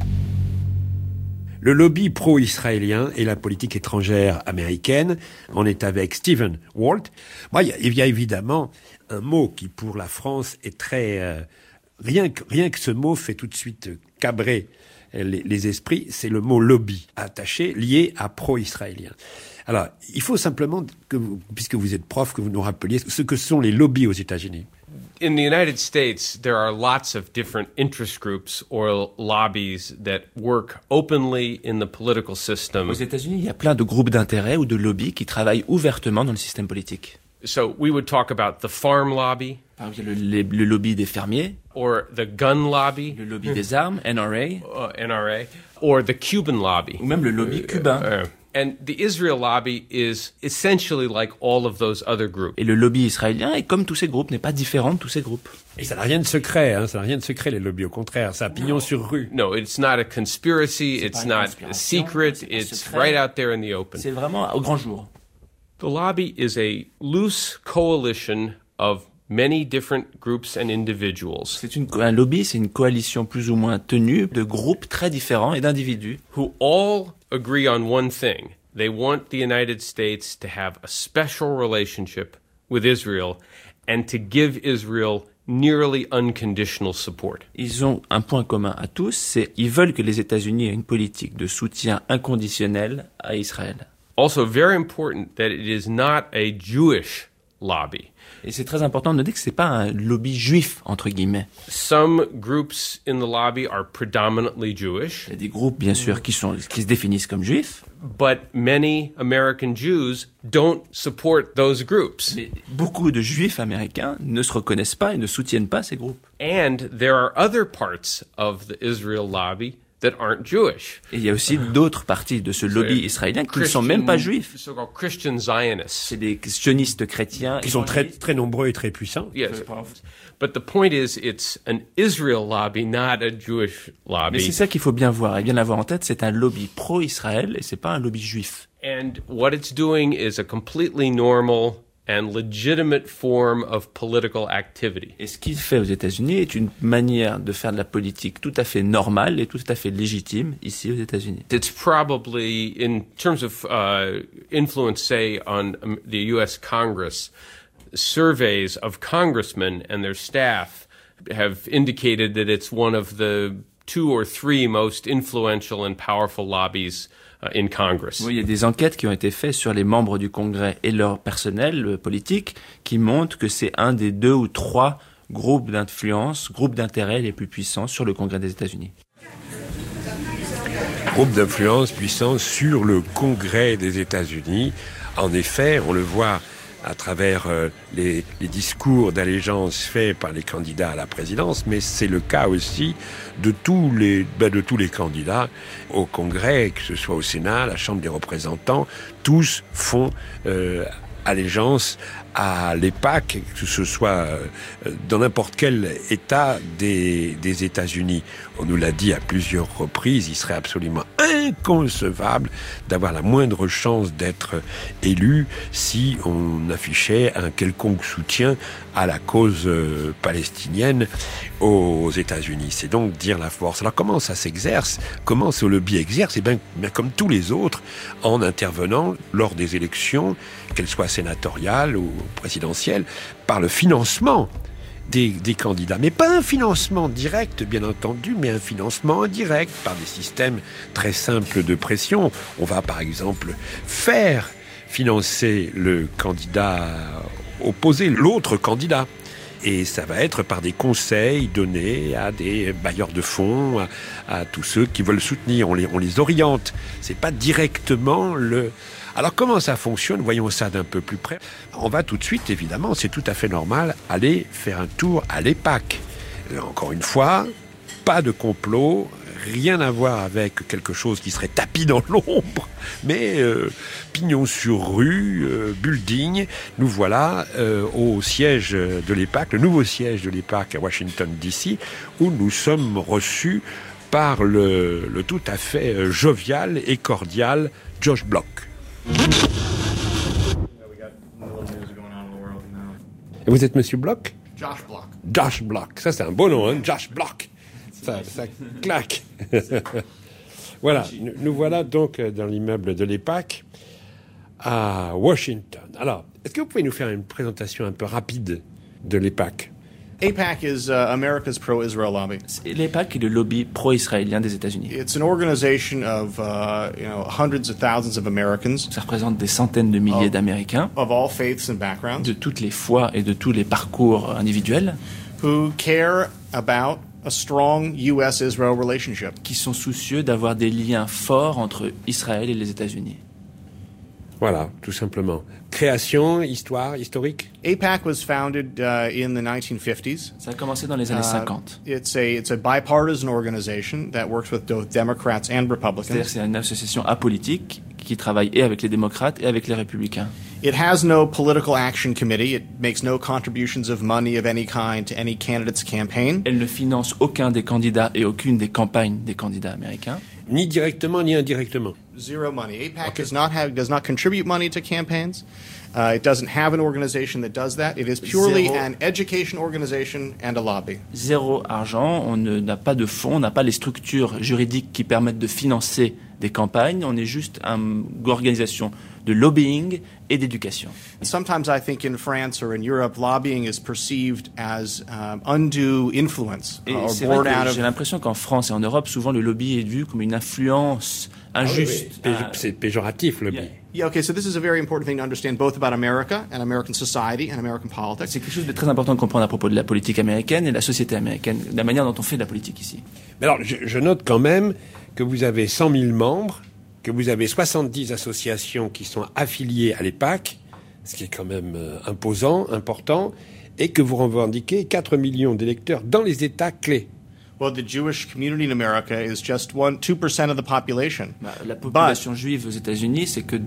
Le lobby pro-israélien et la politique étrangère américaine, on est avec Stephen Walt. Il y a évidemment un mot qui, pour la France, est très... Rien que ce mot fait tout de suite cabrer les esprits, c'est le mot lobby, attaché, lié à pro-israélien. Alors, il faut simplement, puisque vous êtes prof, que vous nous rappeliez ce que sont les lobbies aux États-Unis. In the United States, there are lots of different interest groups or lobbies that work openly in the political system. Aux États-Unis, il y a plein de groupes d'intérêt ou de lobbies qui travaillent ouvertement dans le système politique. So we would talk about the farm lobby. Par exemple, le lobby des fermiers. Or the gun lobby. Le lobby des armes, NRA. NRA. Or the Cuban lobby. Ou même le lobby cubain. And the Israel lobby is essentially like all of those other groups. Et le lobby israélien, et comme tous ces groupes, n'est pas différent de tous ces groupes. Et ça n'a rien de secret, ça n'a rien de secret, les lobbies. Au contraire, ça a pignon sur rue. No, it's not a conspiracy, it's not a secret, it's right out there in the open. C'est vraiment au grand jour. The lobby is a loose coalition of many different groups and individuals. Un lobby, c'est une coalition plus ou moins tenue de groupes très différents et d'individus. Who all agree on one thing. They want the United States to have a special relationship with Israel and to give Israel nearly unconditional support. Ils ont un point commun à tous, c'est ils veulent que les États-Unis aient une politique de soutien inconditionnel à Israël. Also very important that it is not a Jewish lobby. Et c'est très important de noter que c'est pas un lobby juif, entre guillemets. Some groups in the lobby are predominantly Jewish. Il y a des groupes, bien sûr, qui se définissent comme juifs. But many American Jews don't support those groups. Mais beaucoup de juifs américains ne se reconnaissent pas et ne soutiennent pas ces groupes. And there are other parts of the Israel lobby that aren't Jewish. Et il y a aussi d'autres parties de ce lobby israélien qui ne sont même pas juifs. So-called Christian Zionists. C'est des sionistes chrétiens. Qui sont très, très nombreux et très puissants. Yes. But the point is, it's an Israel lobby, not a Jewish lobby. Mais c'est ça qu'il faut bien voir et bien l'avoir en tête, c'est un lobby pro-Israël et c'est pas un lobby juif. And what it's doing is a completely normal and legitimate form of political activity. Et ce qu'il fait aux États-Unis est une manière de faire de la politique tout à fait normale et tout à fait légitime ici aux États-Unis. It's probably, in terms of influence, say, on the U.S. Congress, surveys of congressmen and their staff have indicated that it's one of the 2 or 3 most influential and powerful lobbies in Congress. Oui, il y a des enquêtes qui ont été faites sur les membres du Congrès et leur personnel politique qui montrent que c'est un des 2 ou 3 groupes d'influence, groupes d'intérêt les plus puissants sur le Congrès des États-Unis. groupe d'influence puissant sur le Congrès des États-Unis. En effet, on le voit à travers les discours d'allégeance faits par les candidats à la présidence, mais c'est le cas aussi de tous les candidats au Congrès, que ce soit au Sénat, la Chambre des représentants, tous font allégeance à l'AIPAC, que ce soit dans n'importe quel État des États-Unis. On nous l'a dit à plusieurs reprises, il serait absolument inconcevable d'avoir la moindre chance d'être élu si on affichait un quelconque soutien à la cause palestinienne aux États-Unis. C'est donc dire la force. Alors comment ça s'exerce? Comment ce lobby exerce? Eh bien, comme tous les autres, en intervenant lors des élections, qu'elles soient sénatoriales ou présidentielles, par le financement des candidats. Mais pas un financement direct, bien entendu, mais un financement indirect par des systèmes très simples de pression. On va, par exemple, faire financer le candidat opposé, l'autre candidat. Et ça va être par des conseils donnés à des bailleurs de fonds, à tous ceux qui veulent soutenir. On les oriente. C'est pas directement le... Alors comment ça fonctionne? Voyons ça d'un peu plus près. On va tout de suite, évidemment, c'est tout à fait normal, aller faire un tour à l'AIPAC. Encore une fois, pas de complot, rien à voir avec quelque chose qui serait tapis dans l'ombre, mais pignon sur rue, building. Nous voilà au siège de l'AIPAC, le nouveau siège de l'AIPAC à Washington, D.C., où nous sommes reçus par le tout à fait jovial et cordial Josh Block. Et vous êtes Monsieur Block? Josh Block. Josh Block. Ça, c'est un beau nom, hein? Josh Block. Ça claque. Voilà. Nous voilà donc dans l'immeuble de l'AIPAC à Washington. Alors, est-ce que vous pouvez nous faire une présentation un peu rapide de l'AIPAC? AIPAC is America's pro-Israel lobby. L'AIPAC est le lobby pro-israélien des États-Unis. It's an organization of hundreds of thousands of Americans. Ça représente des centaines de milliers d'Américains, of all faiths and backgrounds, de toutes les foi et de tous les parcours individuels, who care about a strong U.S.-Israel relationship, qui sont soucieux d'avoir des liens forts entre Israël et les États-Unis. Voilà, tout simplement. Création, histoire, historique. AIPAC was founded in the 1950s. Ça a commencé dans les années 50. It's a bipartisan organization that works with both Democrats and Republicans. C'est-à-dire que c'est une association apolitique qui travaille et avec les démocrates et avec les républicains. It has no political action committee. It makes no contributions of money of any kind to any candidate's campaign. Elle ne finance aucun des candidats et aucune des campagnes des candidats américains. Ni directement ni indirectement. Zero money. AIPAC does not contribute money to campaigns. It doesn't have an organization that does that. It is purely an education organization and a lobby. Zéro argent. On n'a pas de fonds, on n'a pas les structures juridiques qui permettent de financer des campagnes. On est juste une organisation de lobbying et d'éducation. Sometimes I think in France or in Europe, lobbying is perceived as undue influence. J'ai l'impression qu'en France et en Europe, souvent le lobby est vu comme une influence injuste. C'est péjoratif, lobby. Yeah, okay, so this is a very important thing to understand both about America and American society and American politics. C'est quelque chose de très important de comprendre à propos de la politique américaine et de la société américaine, de la manière dont on fait de la politique ici. Mais alors, je note quand même que vous avez 100 000 membres, que vous avez 70 associations qui sont affiliées à l'AIPAC, ce qui est quand même imposant, important, et que vous revendiquez 4 millions d'électeurs dans les États clés. Well, the Jewish community in America is just 2% of the population. La population juive aux États-Unis, c'est que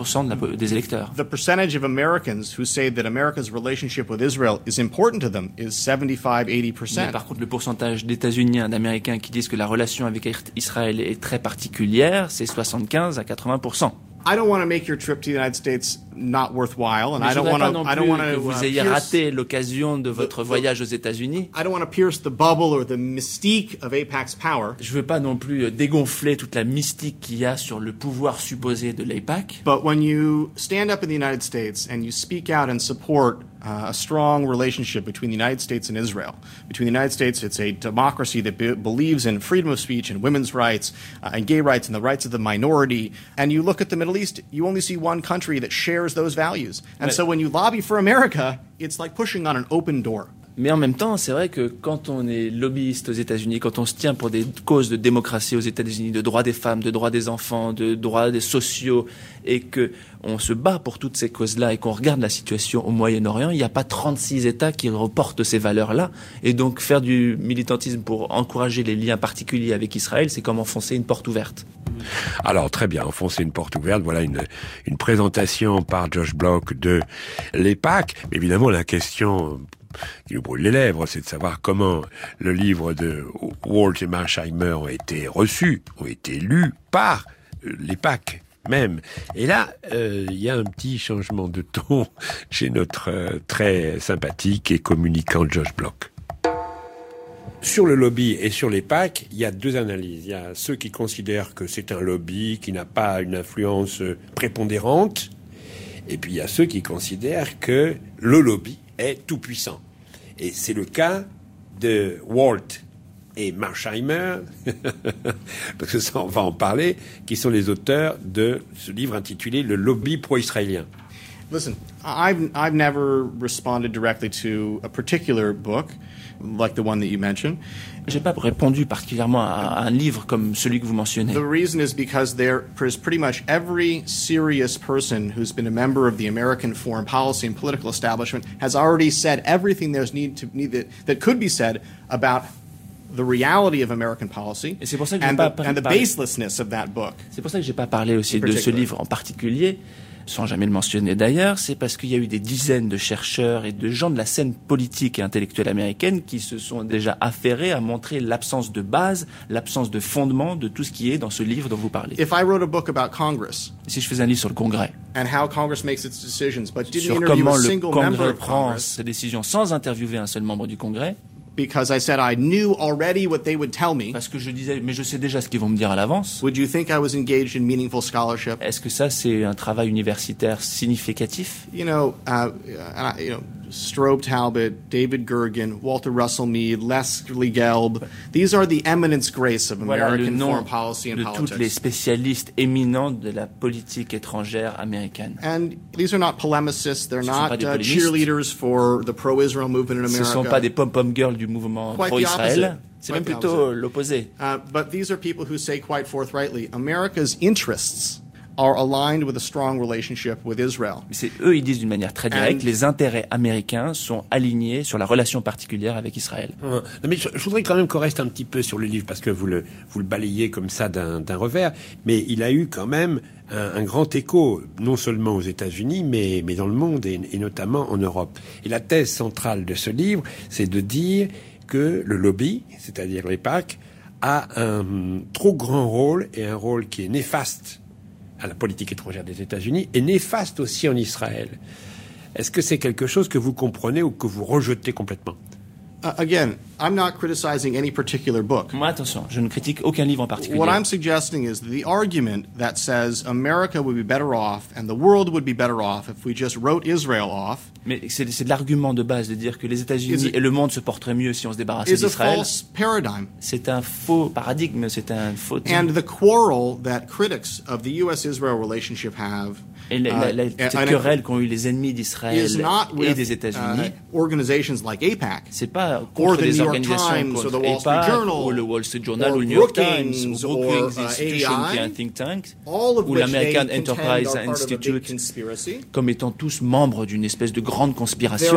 2% des électeurs. The percentage of Americans who say that America's relationship with Israel is important to them is 75-80%. Mais par contre, le pourcentage d'États-Uniens, d'Américains qui disent que la relation avec Israël est très particulière, c'est 75 à 80%. I don't want to make your trip to the United States not worthwhile, and I don't want que vous ayez raté l'occasion de votre voyage aux États-Unis. I don't want to pierce the bubble or the mystique of AIPAC's power. Je veux pas non plus dégonfler toute la mystique qu'il y a sur le pouvoir supposé de l'AIPAC. But when you stand up in the United States and you speak out and support a strong relationship between the United States and Israel. Between the United States, it's a democracy that believes in freedom of speech and women's rights and gay rights and the rights of the minority. And you look at the Middle East, you only see one country that shares those values. And so when you lobby for America, it's like pushing on an open door. Mais en même temps, c'est vrai que quand on est lobbyiste aux États-Unis, quand on se tient pour des causes de démocratie aux États-Unis, de droits des femmes, de droits des enfants, de droits des sociaux, et que on se bat pour toutes ces causes-là et qu'on regarde la situation au Moyen-Orient, il n'y a pas 36 États qui reportent ces valeurs-là. Et donc faire du militantisme pour encourager les liens particuliers avec Israël, c'est comme enfoncer une porte ouverte. Alors très bien, enfoncer une porte ouverte, voilà une présentation par Josh Block de l'EPAC. Évidemment, la question qui nous brûle les lèvres, c'est de savoir comment le livre de Walt et Marsheimer ont été reçus, ont été lus par l'EPAC même. Et là, il y a un petit changement de ton chez notre très sympathique et communicant Josh Block. Sur le lobby et sur l'EPAC, il y a deux analyses. Il y a ceux qui considèrent que c'est un lobby qui n'a pas une influence prépondérante, et puis il y a ceux qui considèrent que le lobby est tout puissant. Et c'est le cas de Walt et Marsheimer, parce que ça, on va en parler, qui sont les auteurs de ce livre intitulé « Le lobby pro-israélien ». Listen, I've never responded directly to a particular book like the one that you mentioned. J'ai pas répondu particulièrement à un livre comme celui que vous mentionnez. The reason is because there is pretty much every serious person who's been a member of the American foreign policy and political establishment has already said everything that could be said about the reality of American policy and the baselessness of that book. C'est pour ça que j'ai pas parlé aussi de ce livre en particulier, sans jamais le mentionner d'ailleurs, c'est parce qu'il y a eu des dizaines de chercheurs et de gens de la scène politique et intellectuelle américaine qui se sont déjà affairés à montrer l'absence de base, l'absence de fondement de tout ce qui est dans ce livre dont vous parlez. If I wrote a book about Congress, si je faisais un livre sur le Congrès, and how Congress makes its decisions, but didn't sur interview comment a le single member Congrès of prend Congress, ses décisions sans interviewer un seul membre du Congrès, because I said I knew already what they would tell me. Parce que je disais, mais je sais déjà ce qu'ils vont me dire à l'avance. Would you think I was engaged in meaningful scholarship? Est-ce que ça, c'est un travail universitaire significatif? You know, Strobe Talbot, David Gergen, Walter Russell Mead, Leslie Gelb. These are the eminence grace of American foreign policy and politics. Toutes les spécialistes éminents de la politique étrangère américaine. And these are not polemicists. They're not cheerleaders for the pro-Israel movement in America. Ce sont pas des pom-pom girls du mouvement pro-Israël. C'est même plutôt l'opposé. But these are people who say quite forthrightly, America's interests are aligned with a strong relationship with Israel. C'est eux, ils disent d'une manière très directe, les intérêts américains sont alignés sur la relation particulière avec Israël. Mais je voudrais quand même qu'on reste un petit peu sur le livre, parce que vous le balayez comme ça d'un revers, mais il a eu quand même un grand écho, non seulement aux États-Unis, mais dans le monde, et notamment en Europe. Et la thèse centrale de ce livre, c'est de dire que le lobby, c'est-à-dire l'EPAC, a un trop grand rôle, et un rôle qui est néfaste à la politique étrangère des États-Unis, et néfaste aussi en Israël. Est-ce que c'est quelque chose que vous comprenez ou que vous rejetez complètement? Again, I'm not criticizing any particular book. Moi, attention, je ne critique aucun livre en particulier. What I'm suggesting is the argument that says America would be better off and the world would be better off if we just wrote Israel off. Mais c'est de l'argument de base de dire que les États-Unis et le monde se porteraient mieux si on se débarrassait d'Israël. C'est un faux paradigme, c'est un faux. And the quarrel that critics of the U.S.-Israel relationship have. Et la querelle qu'ont eu les ennemis d'Israël et des États-Unis, organizations like AIPAC, c'est pas contre des organisations comme AIPAC ou le Wall Street Journal ou le New York Times ou Brookings Institution qui est un think tank ou l'American Enterprise Institute comme étant tous membres d'une espèce de grande conspiration.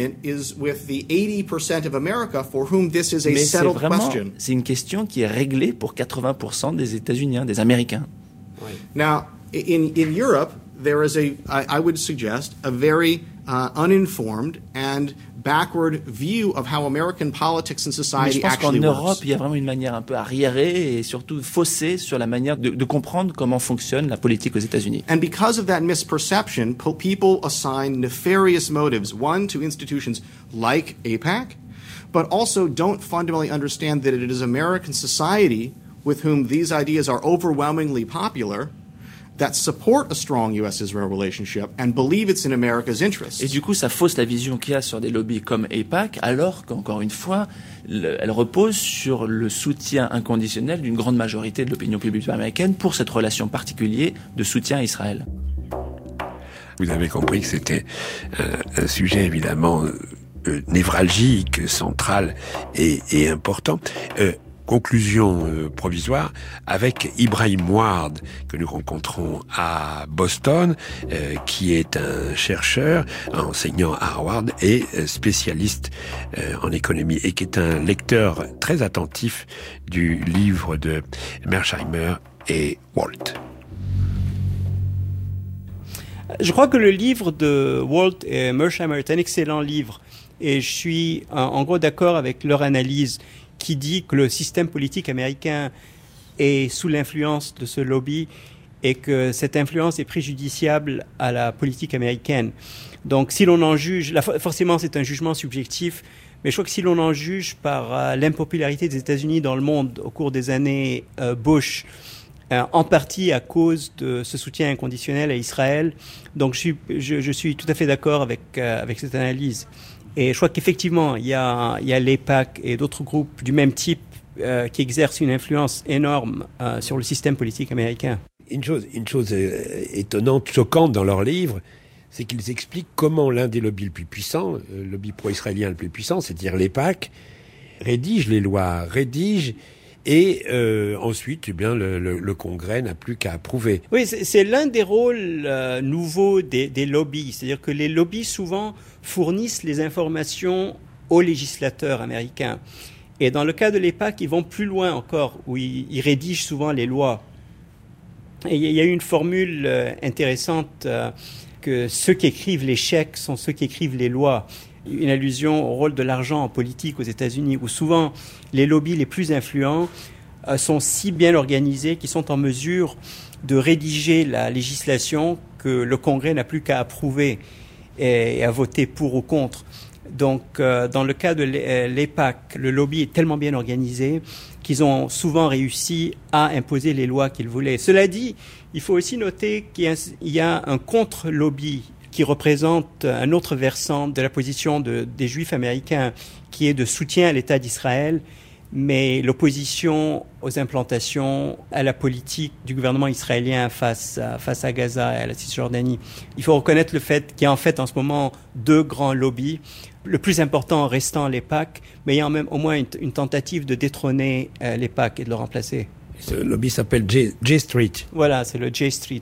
Mais c'est une question qui est réglée pour 80% des États-Unis, des Américains. Now, in Europe, there is I would suggest, a very uninformed and backward view of how American politics and society actually works. Je pense qu'en Europe, il y a vraiment une manière un peu arriérée et surtout faussée sur la manière de comprendre comment fonctionne la politique aux États-Unis. And because of that misperception, people assign nefarious motives, one, to institutions like AIPAC, but also don't fundamentally understand that it is American society with whom these ideas are overwhelmingly popular that support a strong U.S.-Israel relationship and believe it's in America's interest. Et du coup, ça fausse la vision qu'il y a sur des lobbies comme AIPAC, alors qu'encore une fois, elle repose sur le soutien inconditionnel d'une grande majorité de l'opinion publique américaine pour cette relation particulière de soutien à Israël. Vous avez compris que c'était un sujet évidemment névralgique, central et important. Conclusion provisoire avec Ibrahim Ward, que nous rencontrons à Boston, qui est un chercheur, un enseignant à Harvard et spécialiste en économie, et qui est un lecteur très attentif du livre de Mearsheimer et Walt. Je crois que le livre de Walt et Mearsheimer est un excellent livre, et je suis en gros d'accord avec leur analyse qui dit que le système politique américain est sous l'influence de ce lobby et que cette influence est préjudiciable à la politique américaine. Donc si l'on en juge, forcément c'est un jugement subjectif, mais je crois que si l'on en juge par l'impopularité des États-Unis dans le monde au cours des années Bush, en partie à cause de ce soutien inconditionnel à Israël, donc je suis tout à fait d'accord avec cette analyse. Et je crois qu'effectivement, il y a l'AIPAC et d'autres groupes du même type qui exercent une influence énorme sur le système politique américain. Une chose étonnante, choquante dans leur livre, c'est qu'ils expliquent comment l'un des lobbies le plus puissants, le lobby pro-israélien le plus puissant, c'est-à-dire l'AIPAC, rédige les lois, et ensuite, eh bien, le Congrès n'a plus qu'à approuver. Oui, c'est l'un des rôles nouveaux des lobbies. C'est-à-dire que les lobbies, souvent, fournissent les informations aux législateurs américains. Et dans le cas de l'AIPAC, ils vont plus loin encore, où ils rédigent souvent les lois. Et il y a eu une formule intéressante que ceux qui écrivent les chèques sont ceux qui écrivent les lois. Une allusion au rôle de l'argent en politique aux États-Unis, où souvent les lobbies les plus influents sont si bien organisés qu'ils sont en mesure de rédiger la législation que le Congrès n'a plus qu'à approuver et à voter pour ou contre. Donc, dans le cas de l'AIPAC, le lobby est tellement bien organisé qu'ils ont souvent réussi à imposer les lois qu'ils voulaient. Cela dit, il faut aussi noter qu'il y a un contre-lobby qui représente un autre versant de la position des Juifs américains, qui est de soutien à l'État d'Israël, mais l'opposition aux implantations, à la politique du gouvernement israélien face à Gaza et à la Cisjordanie. Il faut reconnaître le fait qu'il y a en fait en ce moment deux grands lobbies, le plus important restant l'AIPAC, mais il y a même au moins une tentative de détrôner l'AIPAC et de le remplacer. Ce lobby s'appelle J Street. Voilà, c'est le J Street.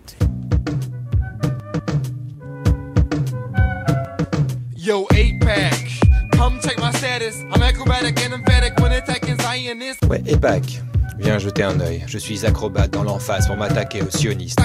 Yo, AIPAC, come check my status. I'm acrobatic and emphatic when attacking Zionists. Ouais, AIPAC, viens jeter un œil. Je suis acrobate dans l'emphase pour m'attaquer aux sionistes.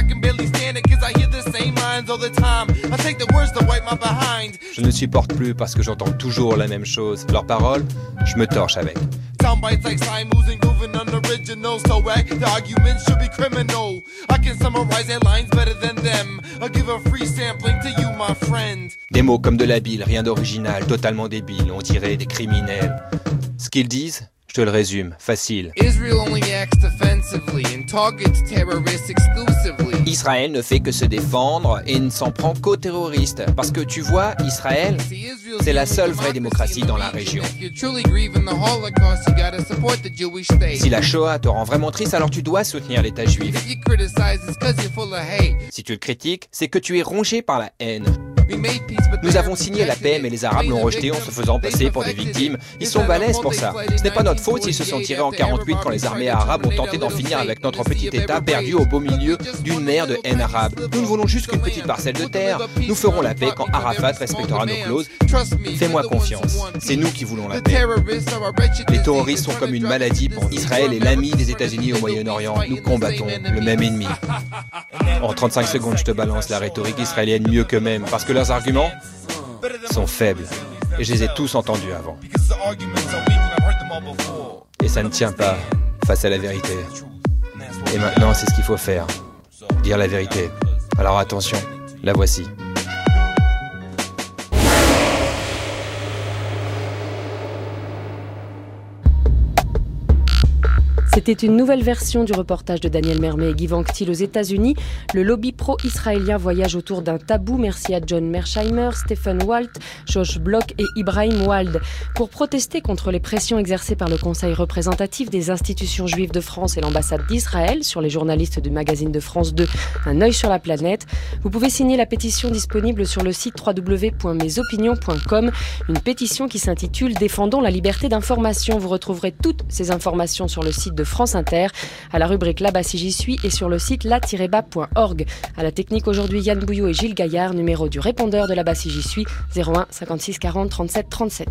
Je ne supporte plus parce que j'entends toujours la même chose. Leurs paroles, je me torche avec. Soundbites like Simus and grooving unoriginal. So whack, the argument should be criminal. I can summarize their lines better than them. I'll give a free sampling to you, my friend. Des mots comme de la bile, rien d'original, totalement débile, on dirait des criminels. Ce qu'ils disent, je te le résume, facile. Israël ne fait que se défendre et ne s'en prend qu'aux terroristes. Parce que tu vois, Israël, c'est la seule vraie démocratie dans la région. Si la Shoah te rend vraiment triste, alors tu dois soutenir l'État juif. Si tu le critiques, c'est que tu es rongé par la haine. Nous avons signé la paix, mais les Arabes l'ont rejeté en se faisant passer pour des victimes. Ils sont balèzes pour ça. Ce n'est pas notre faute s'ils se sont tirés en 48 quand les armées arabes ont tenté d'en finir avec notre petit État perdu au beau milieu d'une mer de haine arabe. Nous ne voulons juste qu'une petite parcelle de terre. Nous ferons la paix quand Arafat respectera nos clauses. Fais-moi confiance. C'est nous qui voulons la paix. Les terroristes sont comme une maladie pour Israël et l'ami des États-Unis au Moyen-Orient. Nous combattons le même ennemi. En 35 secondes, je te balance la rhétorique israélienne mieux qu'eux-mêmes, parce que leurs arguments sont faibles. Et je les ai tous entendus avant. Et ça ne tient pas face à la vérité. Et maintenant, c'est ce qu'il faut faire. Dire la vérité. Alors attention, la voici. C'était une nouvelle version du reportage de Daniel Mermet et Guy Vanctil aux États-Unis. Le lobby pro-israélien voyage autour d'un tabou. Merci à John Mersheimer, Stephen Walt, Josh Bloch et Ibrahim Wald. Pour protester contre les pressions exercées par le Conseil représentatif des institutions juives de France et l'ambassade d'Israël sur les journalistes du magazine de France 2, Un œil sur la planète, vous pouvez signer la pétition disponible sur le site www.mesopinions.com. Une pétition qui s'intitule « Défendons la liberté d'information ». Vous retrouverez toutes ces informations sur le site de France Inter, à la rubrique Là-bas si j'y suis et sur le site la-bas.org. À la technique aujourd'hui, Yann Bouillot et Gilles Gaillard, numéro du répondeur de Là-bas si j'y suis, 01 56 40 37 37.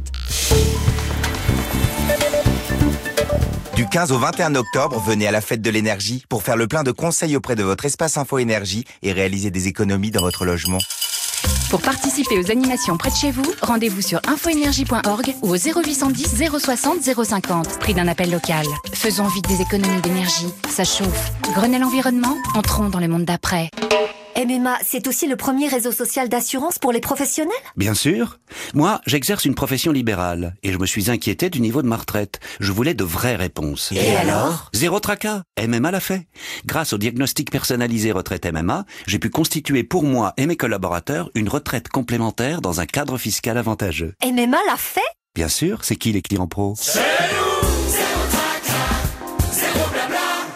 Du 15 au 21 octobre, venez à la fête de l'énergie pour faire le plein de conseils auprès de votre espace Info Énergie et réaliser des économies dans votre logement. Pour participer aux animations près de chez vous, rendez-vous sur infoénergie.org ou au 0810 060 050, prix d'un appel local. Faisons vite des économies d'énergie, ça chauffe. Grenelle Environnement, entrons dans le monde d'après. MMA, c'est aussi le premier réseau social d'assurance pour les professionnels ? Bien sûr. Moi, j'exerce une profession libérale et je me suis inquiété du niveau de ma retraite. Je voulais de vraies réponses. Et alors ? Zéro tracas. MMA l'a fait. Grâce au diagnostic personnalisé retraite MMA, j'ai pu constituer pour moi et mes collaborateurs une retraite complémentaire dans un cadre fiscal avantageux. MMA l'a fait ? Bien sûr, c'est qui les clients pros ? C'est nous, zéro tracas, zéro blabla.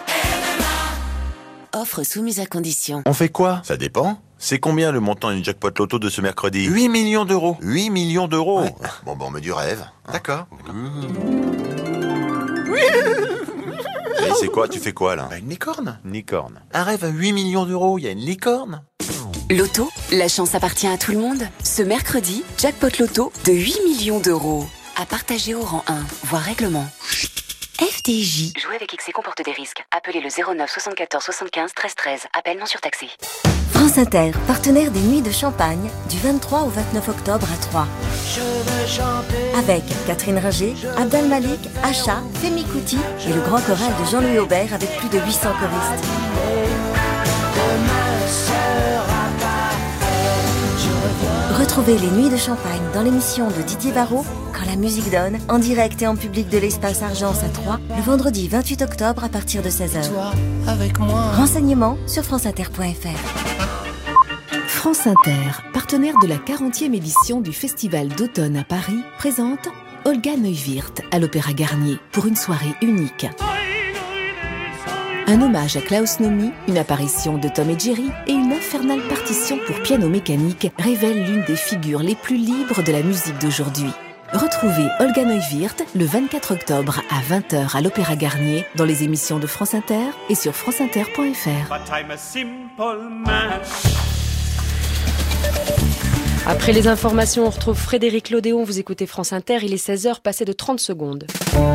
Offre soumise à condition. On fait quoi? Ça dépend. C'est combien le montant du jackpot loto de ce mercredi? 8 millions d'euros. 8 millions d'euros. Ouais. Bon, on met du rêve. Hein. D'accord. Et c'est quoi? Tu fais quoi, là? Une licorne. Licorne. Un rêve à 8 millions d'euros. Il y a une licorne. Loto, la chance appartient à tout le monde. Ce mercredi, jackpot loto de 8 millions d'euros. À partager au rang 1, voire règlement. FDJ. Jouer avec excès comporte des risques. Appelez le 09 74 75 13 13. Appel non surtaxé. France Inter, partenaire des Nuits de Champagne, du 23 au 29 octobre à Troyes. Avec Catherine Ringer, Abdel Malik, Acha, Femi Kuti et le grand choral de Jean-Louis Aubert avec plus de 800 choristes. Retrouvez les Nuits de Champagne dans l'émission de Didier Varro, Quand la musique donne, en direct et en public de l'espace Argence à Troyes, le vendredi 28 octobre à partir de 16h. Renseignements sur franceinter.fr. France Inter, partenaire de la 40e édition du Festival d'automne à Paris, présente Olga Neuwirth à l'Opéra Garnier pour une soirée unique. Un hommage à Klaus Nomi, une apparition de Tom et Jerry et une infernale partition pour piano mécanique révèlent l'une des figures les plus libres de la musique d'aujourd'hui. Retrouvez Olga Neuwirth le 24 octobre à 20h à l'Opéra Garnier dans les émissions de France Inter et sur franceinter.fr. Après les informations, on retrouve Frédéric Lodéon. Vous écoutez France Inter, il est 16h passé de 30 secondes.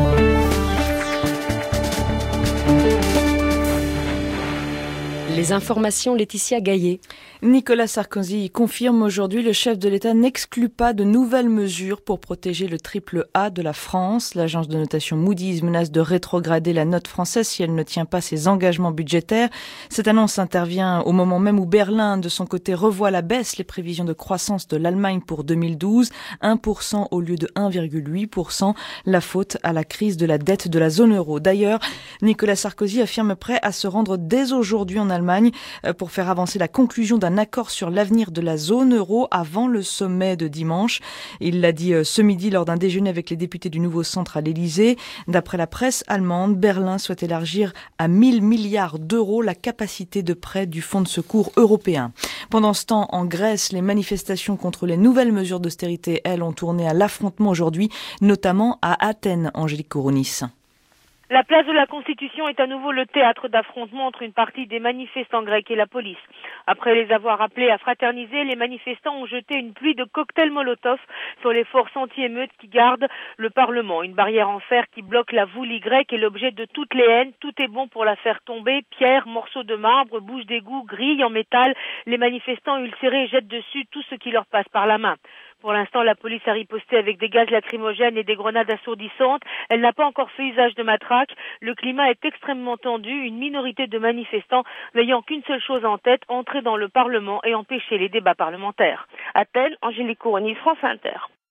Les informations, Laetitia Gaillet. Nicolas Sarkozy confirme aujourd'hui, le chef de l'État n'exclut pas de nouvelles mesures pour protéger le triple A de la France. L'agence de notation Moody's menace de rétrograder la note française si elle ne tient pas ses engagements budgétaires. Cette annonce intervient au moment même où Berlin, de son côté, revoit à la baisse les prévisions de croissance de l'Allemagne pour 2012, 1% au lieu de 1,8%, la faute à la crise de la dette de la zone euro. D'ailleurs, Nicolas Sarkozy affirme prêt à se rendre dès aujourd'hui en Allemagne pour faire avancer la conclusion d'un accord sur l'avenir de la zone euro avant le sommet de dimanche. Il l'a dit ce midi lors d'un déjeuner avec les députés du Nouveau Centre à l'Élysée. D'après la presse allemande, Berlin souhaite élargir à 1000 milliards d'euros la capacité de prêt du Fonds de secours européen. Pendant ce temps, en Grèce, les manifestations contre les nouvelles mesures d'austérité, elles, ont tourné à l'affrontement aujourd'hui, notamment à Athènes, Angélique Kourounis. La place de la Constitution est à nouveau le théâtre d'affrontements entre une partie des manifestants grecs et la police. Après les avoir appelés à fraterniser, les manifestants ont jeté une pluie de cocktails Molotov sur les forces anti-émeutes qui gardent le Parlement. Une barrière en fer qui bloque la voûte grecque est l'objet de toutes les haines. Tout est bon pour la faire tomber. Pierres, morceaux de marbre, bouches d'égout, grilles en métal. Les manifestants ulcérés jettent dessus tout ce qui leur passe par la main. Pour l'instant, la police a riposté avec des gaz lacrymogènes et des grenades assourdissantes. Elle n'a pas encore fait usage de matraques. Le climat est extrêmement tendu. Une minorité de manifestants n'ayant qu'une seule chose en tête, entrer dans le Parlement et empêcher les débats parlementaires. Athènes, Angélique Kourounis, France Inter.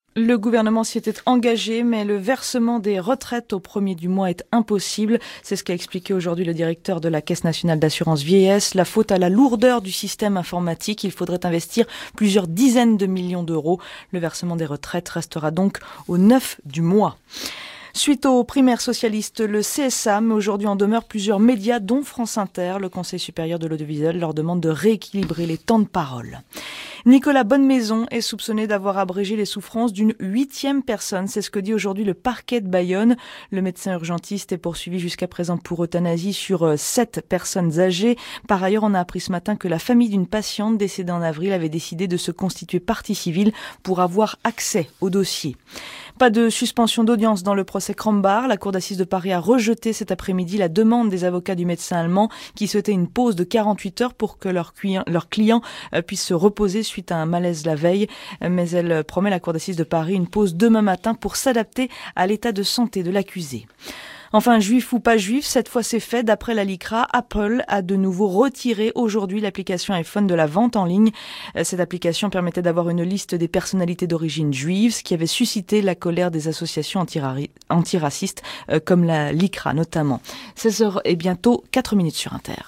Le gouvernement s'y était engagé, mais le versement des retraites au premier du mois est impossible. C'est ce qu'a expliqué aujourd'hui le directeur de la Caisse nationale d'assurance vieillesse. La faute à la lourdeur du système informatique. Il faudrait investir plusieurs dizaines de millions d'euros. Le versement des retraites restera donc au 9 du mois. Suite aux primaires socialistes, le CSA met aujourd'hui en demeure plusieurs médias, dont France Inter. Le Conseil supérieur de l'audiovisuel leur demande de rééquilibrer les temps de parole. Nicolas Bonnemaison est soupçonné d'avoir abrégé les souffrances d'une 8e personne. C'est ce que dit aujourd'hui le parquet de Bayonne. Le médecin urgentiste est poursuivi jusqu'à présent pour euthanasie sur 7 personnes âgées. Par ailleurs, on a appris ce matin que la famille d'une patiente décédée en avril avait décidé de se constituer partie civile pour avoir accès au dossier. Pas de suspension d'audience dans le procès Krombacher. La cour d'assises de Paris a rejeté cet après-midi la demande des avocats du médecin allemand qui souhaitaient une pause de 48 heures pour que leur client puisse se reposer suite à un malaise la veille. Mais elle promet, la cour d'assises de Paris, une pause demain matin pour s'adapter à l'état de santé de l'accusé. Enfin, juif ou pas juif, cette fois c'est fait. D'après la LICRA, Apple a de nouveau retiré aujourd'hui l'application iPhone de la vente en ligne. Cette application permettait d'avoir une liste des personnalités d'origine juive, ce qui avait suscité la colère des associations antiracistes, comme la LICRA notamment. 16h et bientôt 4 minutes sur Inter.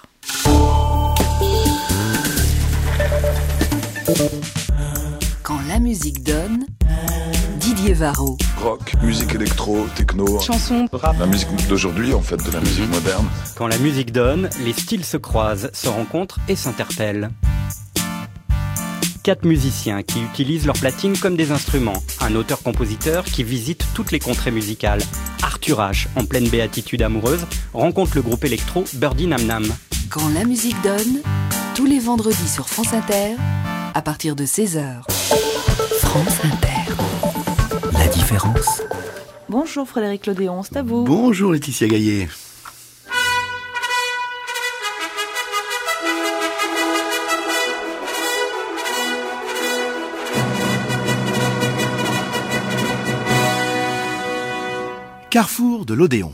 Quand la musique donne, Didier Varro. Rock, musique électro, techno, chanson, rap. La musique d'aujourd'hui, en fait, de la musique moderne. Quand la musique donne, les styles se croisent, se rencontrent et s'interpellent. 4 musiciens qui utilisent leur platine comme des instruments. Un auteur-compositeur qui visite toutes les contrées musicales. Arthur H, en pleine béatitude amoureuse, rencontre le groupe électro Birdie Nam Nam. Quand la musique donne, tous les vendredis sur France Inter, à partir de 16h. France Inter. La différence. Bonjour Frédéric Lodéon, c'est à vous. Bonjour Laetitia Gaillet. Carrefour de l'Odéon.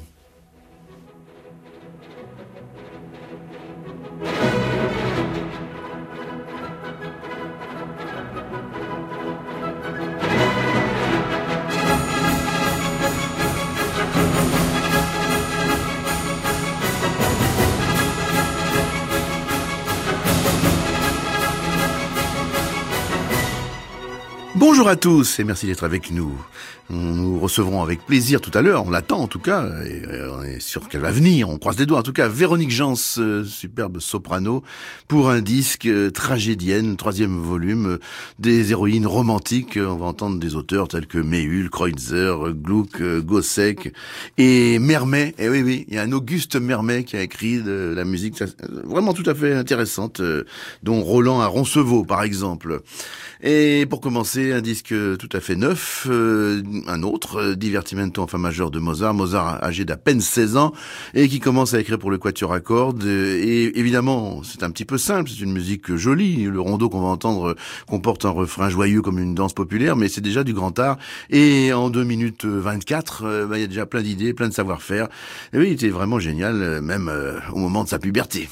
Bonjour à tous et merci d'être avec nous. Nous recevrons avec plaisir tout à l'heure, on l'attend en tout cas, et on est sûr qu'elle va venir, on croise les doigts en tout cas, Véronique Jans, superbe soprano, pour un disque tragédienne, 3e volume, des héroïnes romantiques. On va entendre des auteurs tels que Méhul, Kreutzer, Gluck, Gossec et Mermet. Et oui, il y a un Auguste Mermet qui a écrit de la musique vraiment tout à fait intéressante, dont Roland à Roncevaux par exemple. Et pour commencer, un disque tout à fait neuf, un autre, Divertimento en fa majeur de Mozart. Mozart âgé d'à peine 16 ans et qui commence à écrire pour le quatuor à cordes. Et évidemment, c'est un petit peu simple, c'est une musique jolie. Le rondo qu'on va entendre comporte un refrain joyeux comme une danse populaire, mais c'est déjà du grand art. Et en 2 minutes 24, il y a déjà plein d'idées, plein de savoir-faire. Et oui, il était vraiment génial, même au moment de sa puberté.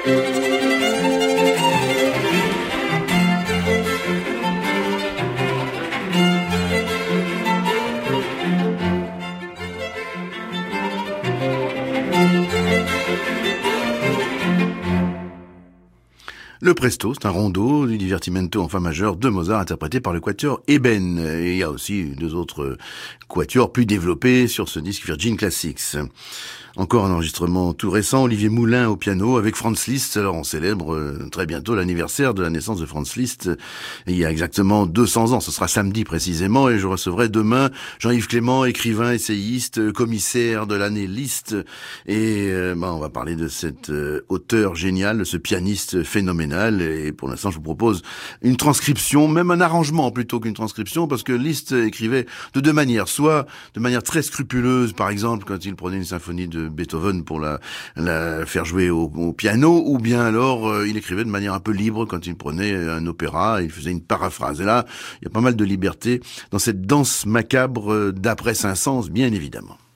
Le Presto, c'est un rondo du divertimento en fa majeur de Mozart interprété par le quatuor Eben. Et il y a aussi deux autres quatuors plus développés sur ce disque Virgin Classics. Encore un enregistrement tout récent, Olivier Moulin au piano avec Franz Liszt. Alors on célèbre très bientôt l'anniversaire de la naissance de Franz Liszt. Il y a exactement 200 ans, ce sera samedi précisément, et je recevrai demain Jean-Yves Clément, écrivain, essayiste, commissaire de l'année Liszt. Et on va parler de cet auteur génial, de ce pianiste phénoménal. Et pour l'instant, je vous propose une transcription, même un arrangement plutôt qu'une transcription, parce que Liszt écrivait de deux manières. Soit de manière très scrupuleuse, par exemple, quand il prenait une symphonie de Beethoven pour la faire jouer au piano, ou bien alors il écrivait de manière un peu libre quand il prenait un opéra, il faisait une paraphrase. Et là, il y a pas mal de liberté dans cette danse macabre d'après Saint-Saëns, bien évidemment.